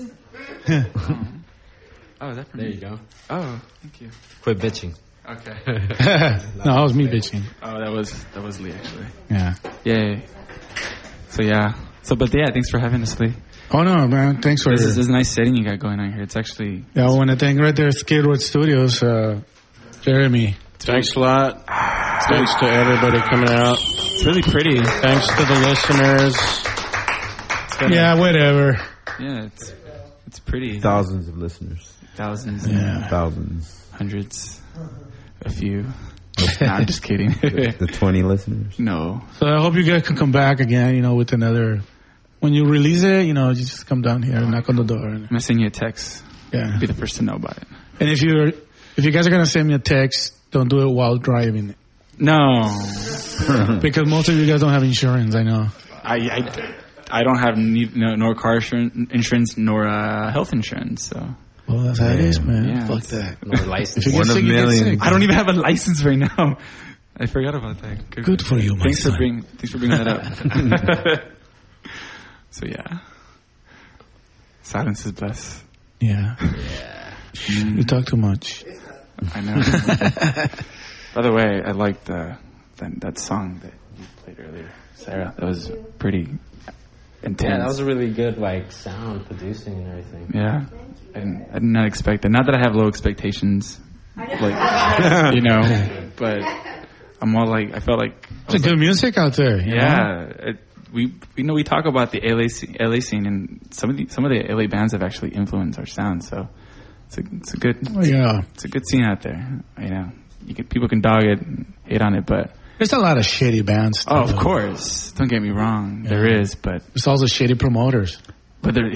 Oh, is that for There me? you go. Oh, thank you. Quit bitching. Okay. No, that was me bitching. Oh, that was that was Lee actually. Yeah. Yay. So yeah. So but yeah, thanks for having us, Lee. Oh no, man! Thanks for This is, this is a nice setting you got going on here. It's actually Yeah, I want to thank right there, Skid Row Studios, uh, Jeremy. Thanks a lot. Thanks to everybody coming out. it's really pretty. Thanks to the listeners. Yeah, whatever. Yeah, it's it's pretty. Thousands of listeners. Thousands. Yeah. Thousands. Hundreds. A few. No, I'm just kidding. The twenty listeners. No. So I hope you guys can come back again, you know, with another. When you release it, you know, you just come down here and knock on the door. And, I'm gonna send you a text. yeah. Be the first to know about it. And if you're, if you guys are gonna send me a text, don't do it while driving, No. because most of you guys don't have insurance. I know. I, I, I don't have ne- no, nor car insurance, insurance nor uh, health insurance. So Well, that's how it is, man. Yeah, Fuck it's- that. No license. If you get One of sick, you get million. sick. I don't even have a license right now. I forgot about that. Good for you, my Thanks son. for bring, Thanks for bringing that up. So yeah, silence is bliss. Yeah. Yeah. You talk too much. I know. By the way, I liked the, that that song that you played earlier, Sarah. That was pretty intense. Yeah, that was a really good, like, sound, producing and everything. Yeah, I didn't, I did not expect that. Not that I have low expectations, like you know, but I'm all like, I felt like It's good music out there. You know? yeah. It, we we know we talk about the L A scene, L A scene, and some of the some of the L A bands have actually influenced our sound. So it's a it's a good Oh, yeah. it's a good scene out there. You know, you can people can dog it, and hate on it, but There's a lot of shitty bands. oh, of though. course, don't get me wrong, Yeah. there is, but There's also shitty promoters. but there.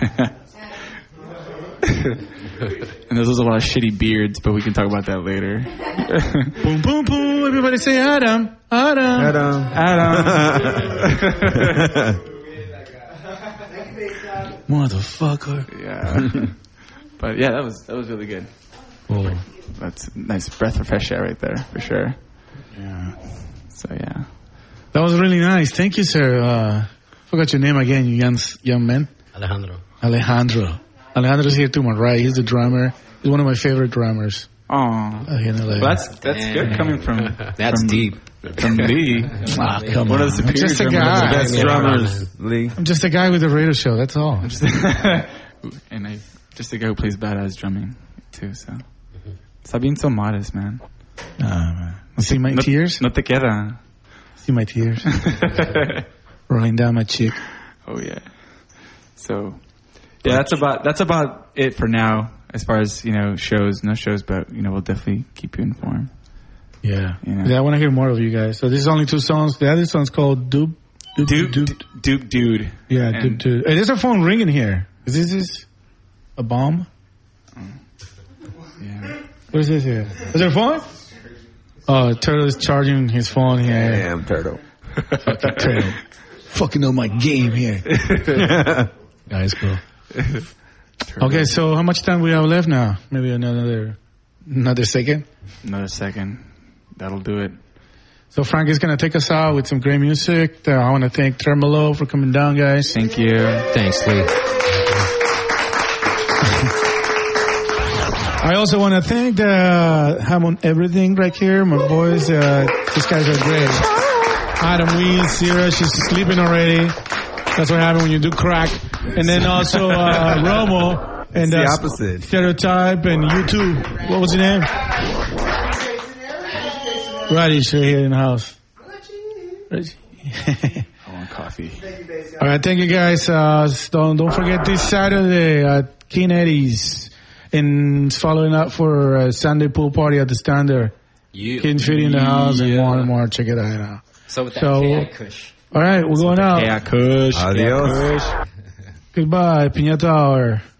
And there's also a lot of shitty beards, but we can talk about that later. Boom, boom, boom. Everybody say Adam. Adam. Adam. Adam. Motherfucker. Yeah. But yeah, that was that was really good. Oh. That's a nice breath of fresh air right there, for sure. Yeah. So yeah. That was really nice. Thank you, sir. Uh, forgot your name again, you young, young man. Alejandro. Alejandro. Alejandro's here to my right. He's the drummer. He's one of my favorite drummers. Oh, Uh, here in L A. well, that's that's Damn. good coming from That's from, deep. from Lee. Ah, come One on. of the I'm superior just a drummers. guy. Best Yeah. drummers, Lee. I'm just a guy with a radio show. That's all. And I just a guy who plays badass drumming too. So stop being so modest, man. Nah, man. See my No- tears? No te queda. See my tears? Rolling down my cheek. Oh yeah. So yeah, that's about that's about it for now. As far as you know, shows, no shows, but you know, we'll definitely keep you informed. Yeah. You know. Yeah, I want to hear more of you guys. So this is only two songs. The other song's called Dupe. Dupe, Duke, Dupe. Duke, dude. Yeah, And- Dupe, Dupe. Hey, there's a phone ringing here. Is this is a bomb? Yeah. What is this here? Is there a phone? Oh, Turtle is charging his phone here. Damn, Turtle. Fucking Turtle. Fucking know my game here. Nice, cool. Okay, so how much time we have left now? Maybe another another second? Another second. That'll do it. So Frank is going to take us out with some great music. Uh, I want to thank Tremolo for coming down, guys. Thank you. Thanks, Lee. I also want to thank the Hammond Everything right here. My boys, uh, these guys are great. Adam Wheels, Sierra, she's sleeping already. That's what happens when you do crack. And then also uh, Romo and the uh, opposite. Stereotype and you too. What was your name? Radish right here in the house. I want coffee. All right, thank you guys. Uh, don't don't forget this Saturday at King Eddie's, and it's following up for a Sunday pool party at the Standard. Yeah. King Fitty in the house and Yeah. more and more. Check it out. So with that So- K I Kush. All right, we're going out. Hey, Kush. Adios. Goodbye, Piñata Hour.